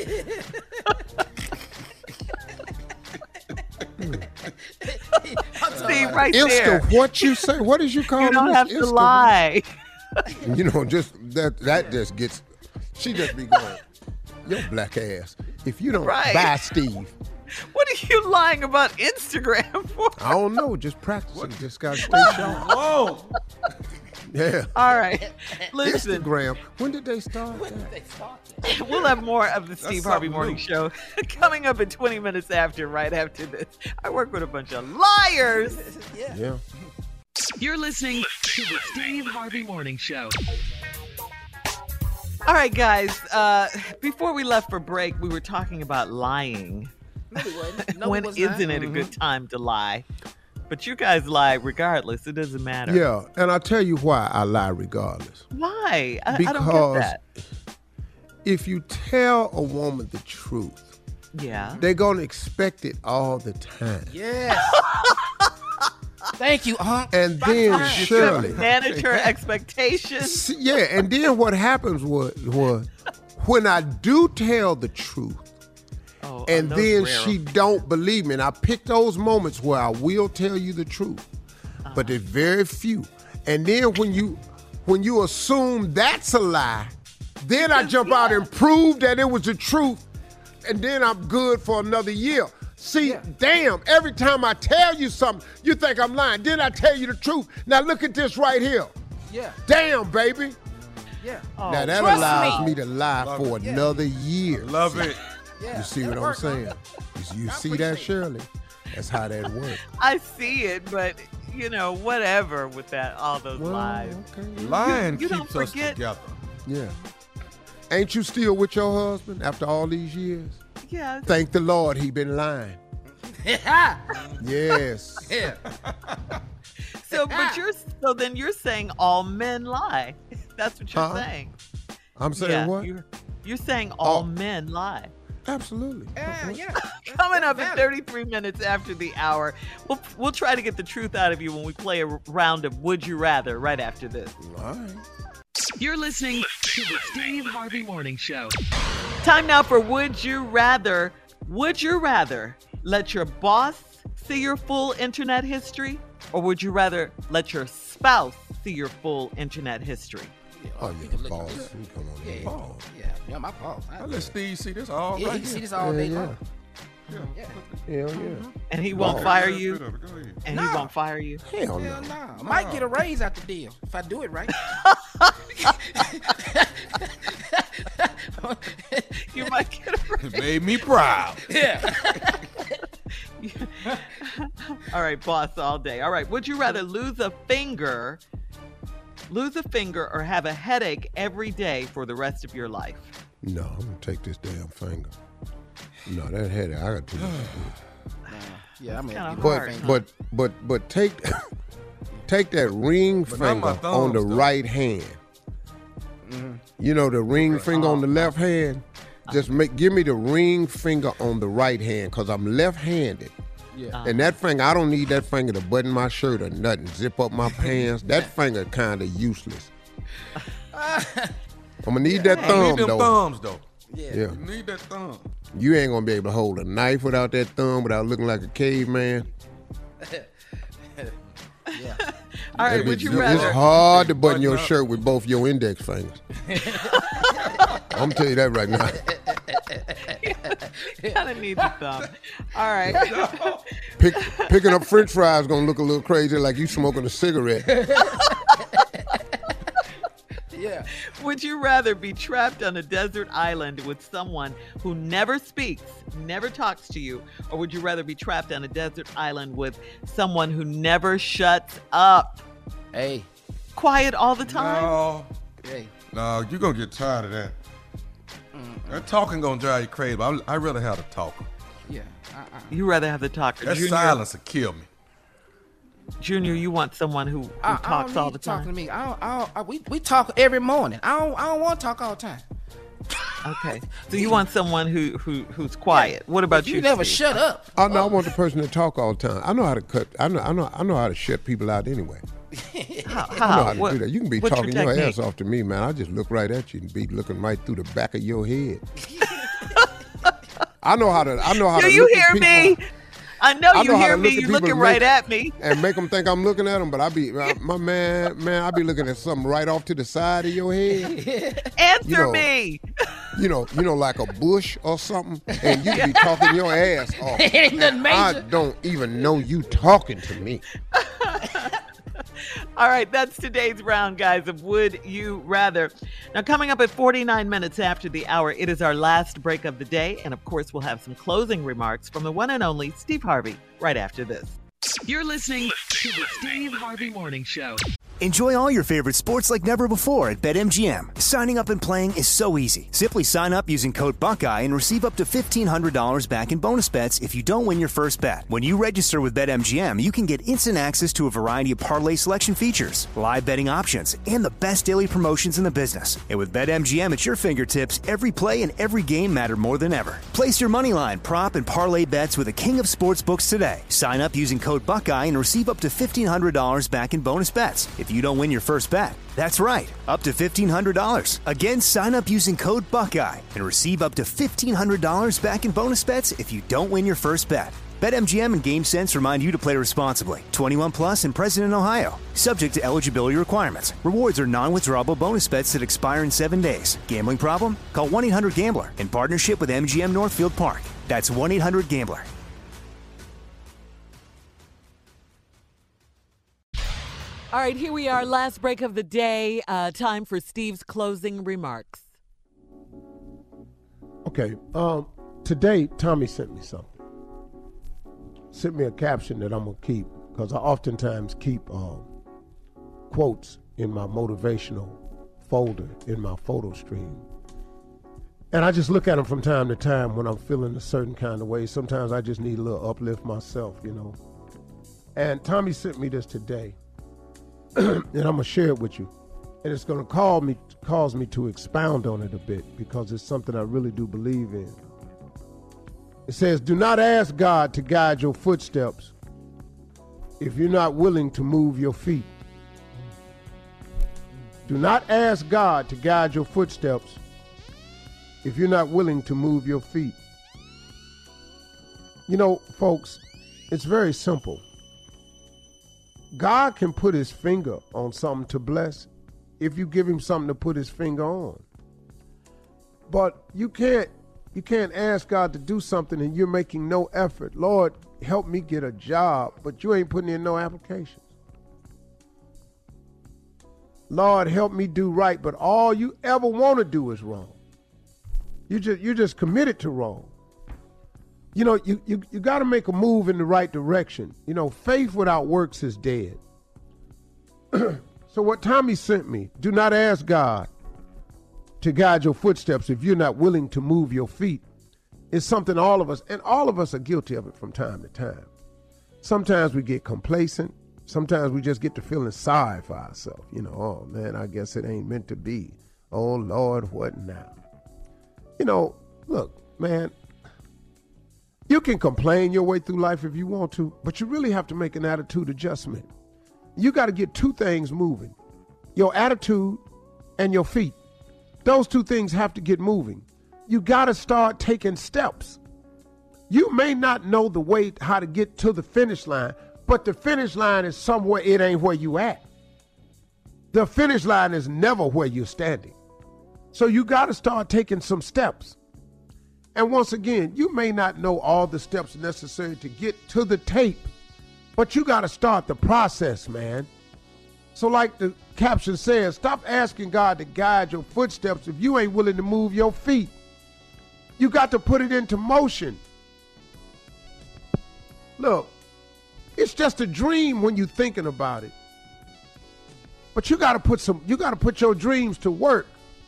See, right Insta, there. what you say? What did you call You don't this? have to Insta? lie. You know, just that that just gets. She just be going, your black ass. If you don't Right. buy Steve, What are you lying about Instagram for? I don't know. Just practicing. Just gotta stay sharp. Whoa. Yeah. All right. Listen, Instagram. When did they start that? we'll have more of the Steve Harvey something Morning new. Show coming up in twenty minutes after, right after this. I work with a bunch of liars. Yeah. You're listening to the Steve Harvey Morning Show. All right, guys. Uh, before we left for break, we were talking about lying. No, we wasn't. No, when we was not. isn't it a good time to lie? But you guys lie regardless. It doesn't matter. Yeah, and I'll tell you why I lie regardless. Why? I, I Because don't get that. if you tell a woman the truth, Yeah. they're gonna expect it all the time. Yes. Thank you, huh? And then Shirley, Manage her expectations. S- yeah, and then what happens was, was when I do tell the truth, Oh, and oh, those then rare- she don't believe me, and I pick those moments where I will tell you the truth, Uh-huh. but there's very few. And then when you when you assume that's a lie, then I jump out and prove that it was the truth, and then I'm good for another year. See, damn, every time I tell you something, you think I'm lying. Then I tell you the truth. Now look at this right here. Yeah. Damn, baby. Yeah. Oh, Now that trust allows me. me to lie Love for it. another year. Love it. Yeah. You see what That'll I'm work, huh? saying? You, you see that, Shirley? That's how that works. I see it, but you know, whatever with that, all those lies. okay. Lying You don't keeps us forget- together. Yeah. Ain't you still with your husband after all these years? Yeah. Thank the Lord he been lying. Yeah. Yes. Yeah. So, but you're so then you're saying all men lie. That's what you're Huh? saying. I'm saying yeah, what? You're, you're saying all All- men lie. Absolutely. Yeah, yeah. Coming up at thirty-three minutes after the hour, we'll we'll try to get the truth out of you when we play a round of Would You Rather right after this. All right. You're listening to the Steve Harvey Morning Show. Time now for Would You Rather. Would you rather let your boss see your full internet history, or would you rather let your spouse see your full internet history? Oh, yeah, boss. You come on Yeah, here. yeah, yeah, yeah, my fault. I let Steve see this all Yeah, right he can see here. this all Yeah, day yeah. long. Hell yeah. And he won't Oh. fire you? And Nah. he won't fire you? Hell Hell no. nah. I might get a raise out the deal if I do it right. You might get a raise. It made me proud. Yeah. All right, boss all day. All right, would you rather lose a finger, lose a finger, or have a headache every day for the rest of your life? No, I'm gonna take this damn finger. No, that headache, I got too much. Yeah, I mean, kinda But hard, huh? but but but take take that ring But not my finger on the thumbs, though. right hand. You know the ring finger on the left hand. Just make give me the ring finger on the right hand, cause I'm left-handed. Yeah. And that finger, I don't need that finger to button my shirt or nothing, zip up my pants. That finger kind of useless. I'm gonna need that You thumb need them though. thumbs, though. Yeah. Yeah. You need that thumb. You ain't gonna be able to hold a knife without that thumb, without looking like a caveman. Yeah. All right, It'd be- would you it's rather? hard to button Button your up. shirt with both your index fingers. I'm gonna tell you that right now. Kind of need the thumb. All right. Pick, picking up French fries gonna look a little crazy, like you smoking a cigarette. Yeah. Would you rather be trapped on a desert island with someone who never speaks, never talks to you, or would you rather be trapped on a desert island with someone who never shuts up? Hey. Quiet all the time? No, Hey. no, you're going to get tired of that. That talking going to drive you crazy, but I, I rather have the talker. Yeah. Uh-uh. You rather have the talker. That Junior, silence will kill me. Junior, you want someone who, who I, I talks don't all need the you talking time? to me. I don't, I don't, I, we we talk every morning. I don't I don't want to talk all the time. Okay. So you want someone who, who who's quiet. What about If you? you never Steve? shut up. Oh no, I want the person to talk all the time. I know how to cut. I know. I know. I know how to shut people out anyway. How? I know how? how to What- do that. You can be what's talking your, technique? ass off to me, man. I just look right at you and be looking right through the back of your head. I know how to. I know how Do to. you look at hear people, me? I know I you know how hear to me. look at You're people looking and right make- at me. and make them think I'm looking at them, but I be my, my man, man. I be looking at something right off to the side of your head. Answer You know, me. You know, you know, like a bush or something, and you be talking your ass off. Ain't nothing I major. don't even know you talking to me. All right, that's today's round, guys, of Would You Rather. Now, coming up at forty-nine minutes after the hour, it is our last break of the day. And, of course, we'll have some closing remarks from the one and only Steve Harvey right after this. You're listening to the Steve Harvey Morning Show. Enjoy all your favorite sports like never before at BetMGM. Signing up and playing is so easy. Simply sign up using code Buckeye and receive up to fifteen hundred dollars back in bonus bets if you don't win your first bet. When you register with BetMGM, you can get instant access to a variety of parlay selection features, live betting options, and the best daily promotions in the business. And with BetMGM at your fingertips, every play and every game matter more than ever. Place your moneyline, prop, and parlay bets with the king of sportsbooks today. Sign up using code Buckeye and receive up to fifteen hundred dollars back in bonus bets if you don't win your first bet. That's right, up to fifteen hundred dollars. Again, sign up using code Buckeye and receive up to fifteen hundred dollars back in bonus bets if you don't win your first bet. BetMGM and GameSense remind you to play responsibly. twenty-one plus and present in Ohio. Subject to eligibility requirements. Rewards are non-withdrawable bonus bets that expire in seven days. Gambling problem? Call one eight hundred gambler in partnership with M G M Northfield Park. That's one eight hundred gambler. All right, here we are, last break of the day. Uh, time for Steve's closing remarks. Okay. Um. Today, Tommy sent me something. Sent me a caption that I'm gonna keep because I oftentimes keep uh, quotes in my motivational folder in my photo stream, and I just look at them from time to time when I'm feeling a certain kind of way. Sometimes I just need a little uplift myself, you know. And Tommy sent me this today. And I'm gonna share it with you, and it's gonna call me, cause me to expound on it a bit because it's something I really do believe in. It says, "Do not ask God to guide your footsteps if you're not willing to move your feet. Do not ask God to guide your footsteps if you're not willing to move your feet." You know, folks, it's very simple. God can put his finger on something to bless if you give him something to put his finger on. But you can't You can't ask God to do something and you're making no effort. Lord, help me get a job, but you ain't putting in no applications. Lord, help me do right, but all you ever want to do is wrong. You just you're just committed to wrong. You know, you you, you got to make a move in the right direction. You know, faith without works is dead. So what Tommy sent me, do not ask God to guide your footsteps if you're not willing to move your feet. It's something all of us, and all of us are guilty of it from time to time. Sometimes we get complacent. Sometimes we just get to feeling sorry for ourselves. You know, oh man, I guess it ain't meant to be. Oh Lord, what now? You know, look, man, you can complain your way through life if you want to, but you really have to make an attitude adjustment. You got to get two things moving, your attitude and your feet. Those two things have to get moving. You got to start taking steps. You may not know the way how to get to the finish line, but the finish line is somewhere it ain't where you at. The finish line is never where you're standing. So you got to start taking some steps. And once again, you may not know all the steps necessary to get to the tape, but you got to start the process, man. So like the caption says, stop asking God to guide your footsteps if you ain't willing to move your feet. You got to put it into motion. Look, it's just a dream when you're thinking about it. But you got to put some, you got to put your dreams to work.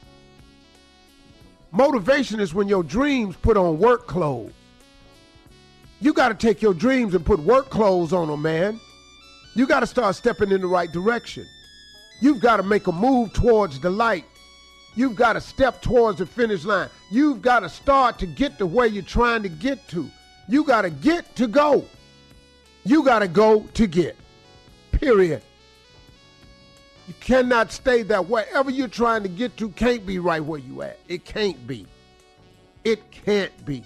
Motivation is when your dreams put on work clothes. You got to take your dreams and put work clothes on them, man. You got to start stepping in the right direction. You've got to make a move towards the light. You've got to step towards the finish line. You've got to start to get to where you're trying to get to. You got to get to go. You got to go to get. Period. You cannot stay there. Wherever you're trying to get to can't be right where you at. It can't be. It can't be.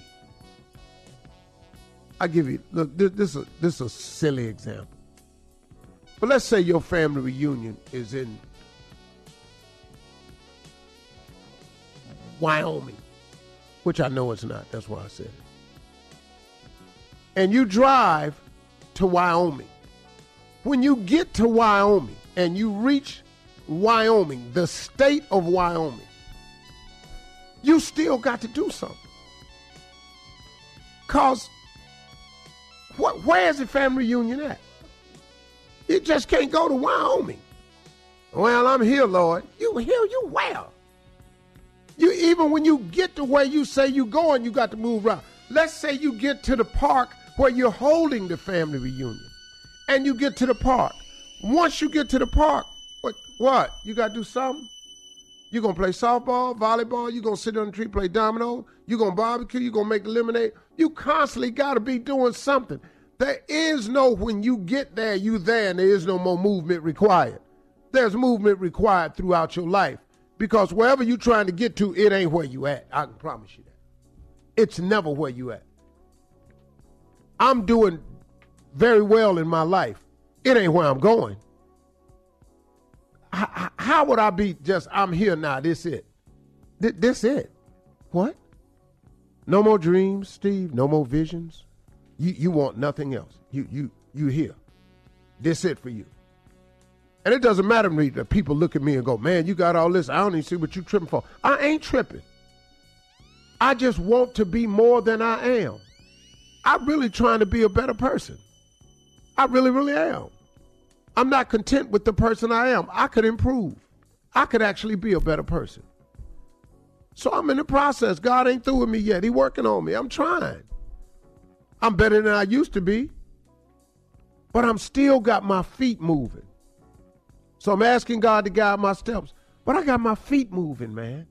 I give you, look, this, this, is a, this is a silly example. But let's say your family reunion is in Wyoming, which I know it's not. That's why I said it. And you drive to Wyoming. When you get to Wyoming and you reach Wyoming, the state of Wyoming, you still got to do something. Because what, where is the family reunion at? You just can't go to Wyoming. Well, I'm here, Lord. You here? You where? You even when you get to where you say you going, you got to move around. Let's say you get to the park where you're holding the family reunion, and you get to the park. Once you get to the park, what? What? You got to do something? You gonna play softball, volleyball? You gonna sit on the tree, play domino? You gonna barbecue? You gonna make lemonade? You constantly got to be doing something. There is no, when you get there, you there, and there is no more movement required. There's movement required throughout your life, because wherever you're trying to get to, it ain't where you at. I can promise you that. It's never where you at. I'm doing very well in my life. It ain't where I'm going. How, how would I be just, I'm here now, this it? This it? What? No more dreams, Steve? No more visions? You you want nothing else. You you you here. This it for you. And it doesn't matter to me that people look at me and go, man, you got all this. I don't even see what you tripping for. I ain't tripping. I just want to be more than I am. I'm really trying to be a better person. I really, really am. I'm not content with the person I am. I could improve. I could actually be a better person. So I'm in the process. God ain't through with me yet. He working on me. I'm trying. I'm better than I used to be, but I'm still got my feet moving. So I'm asking God to guide my steps, but I got my feet moving, man.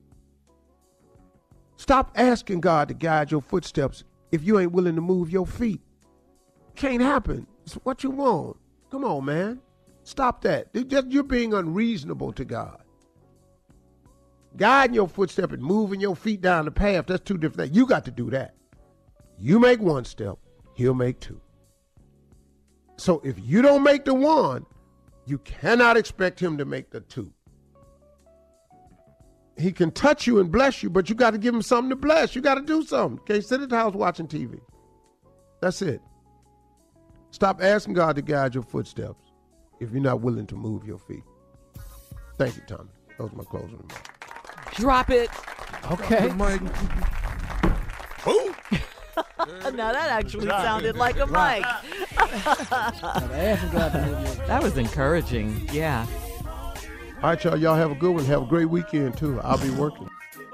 Stop asking God to guide your footsteps if you ain't willing to move your feet. Can't happen. It's what you want. Come on, man. Stop that. You're being unreasonable to God. Guiding your footsteps and moving your feet down the path, that's two different things. You got to do that. You make one step, he'll make two. So if you don't make the one, you cannot expect him to make the two. he can touch you and bless you, but you got to give him something to bless. You got to do something. Can't sit at the house watching T V. That's it. Stop asking God to guide your footsteps if you're not willing to move your feet. Thank you, Tommy. That was my closing remark. Drop it. Okay. Now that actually sounded like a mic. That was encouraging. Yeah. All right, y'all. Y'all have a good one. Have a great weekend, too. I'll be working.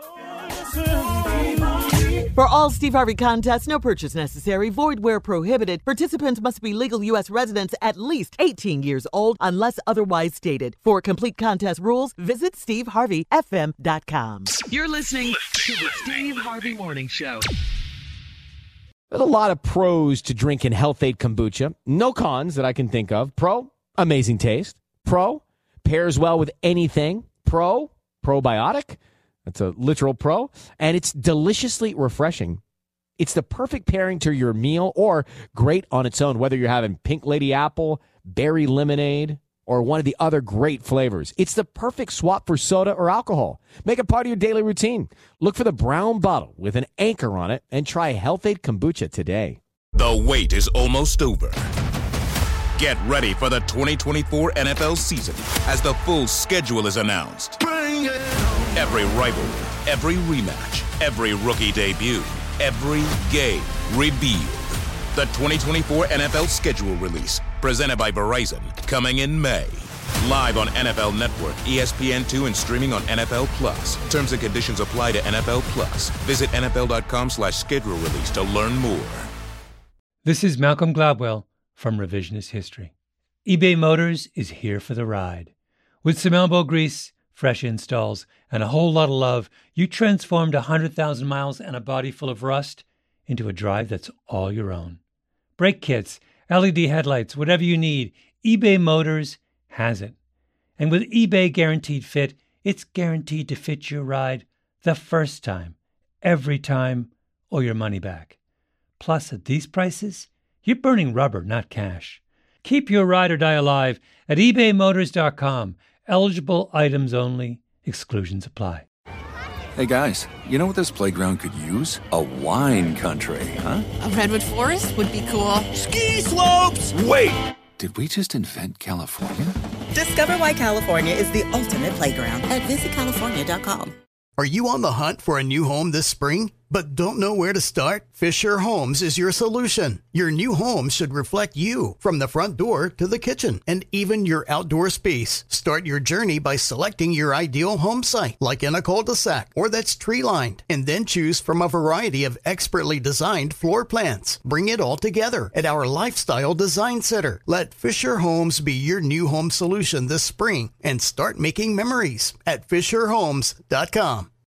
For all Steve Harvey contests, no purchase necessary, void where prohibited. Participants must be legal U S residents at least eighteen years old unless otherwise stated. For complete contest rules, visit steve harvey f m dot com. You're listening to the Steve Harvey Morning Show. There's a lot of pros to drinking Health-Ade Kombucha. No cons that I can think of. Pro, amazing taste. Pro, pairs well with anything. Pro, probiotic. That's a literal pro. And it's deliciously refreshing. It's the perfect pairing to your meal or great on its own, whether you're having pink lady apple, berry lemonade, or one of the other great flavors. It's the perfect swap for soda or alcohol. Make it part of your daily routine. Look for the brown bottle with an anchor on it and try Health-Ade Kombucha today. The wait is almost over. Get ready for the twenty twenty-four N F L season as the full schedule is announced. Every rivalry, every rematch, every rookie debut, every game revealed. The twenty twenty-four N F L schedule release, presented by Verizon, coming in May. Live on N F L Network, E S P N two, and streaming on N F L Plus. Terms and conditions apply to N F L Plus. Visit N F L dot com slash schedule release to learn more. This is Malcolm Gladwell from Revisionist History. eBay Motors is here for the ride. With some elbow grease, fresh installs, and a whole lot of love, you transformed one hundred thousand miles and a body full of rust into a drive that's all your own. Brake kits, L E D headlights, whatever you need, eBay Motors has it. And with eBay Guaranteed Fit, it's guaranteed to fit your ride the first time, every time, or your money back. Plus, at these prices, you're burning rubber, not cash. Keep your ride or die alive at ebay motors dot com. Eligible items only. Exclusions apply. Hey guys, you know what this playground could use? A wine country, huh? A redwood forest would be cool. Ski slopes! Wait! Did we just invent California? Discover why California is the ultimate playground at visit california dot com. Are you on the hunt for a new home this spring, but don't know where to start? Fisher Homes is your solution. Your new home should reflect you, from the front door to the kitchen, and even your outdoor space. Start your journey by selecting your ideal home site, like in a cul-de-sac or that's tree-lined, and then choose from a variety of expertly designed floor plans. Bring it all together at our Lifestyle Design Center. Let Fisher Homes be your new home solution this spring and start making memories at fisher homes dot com.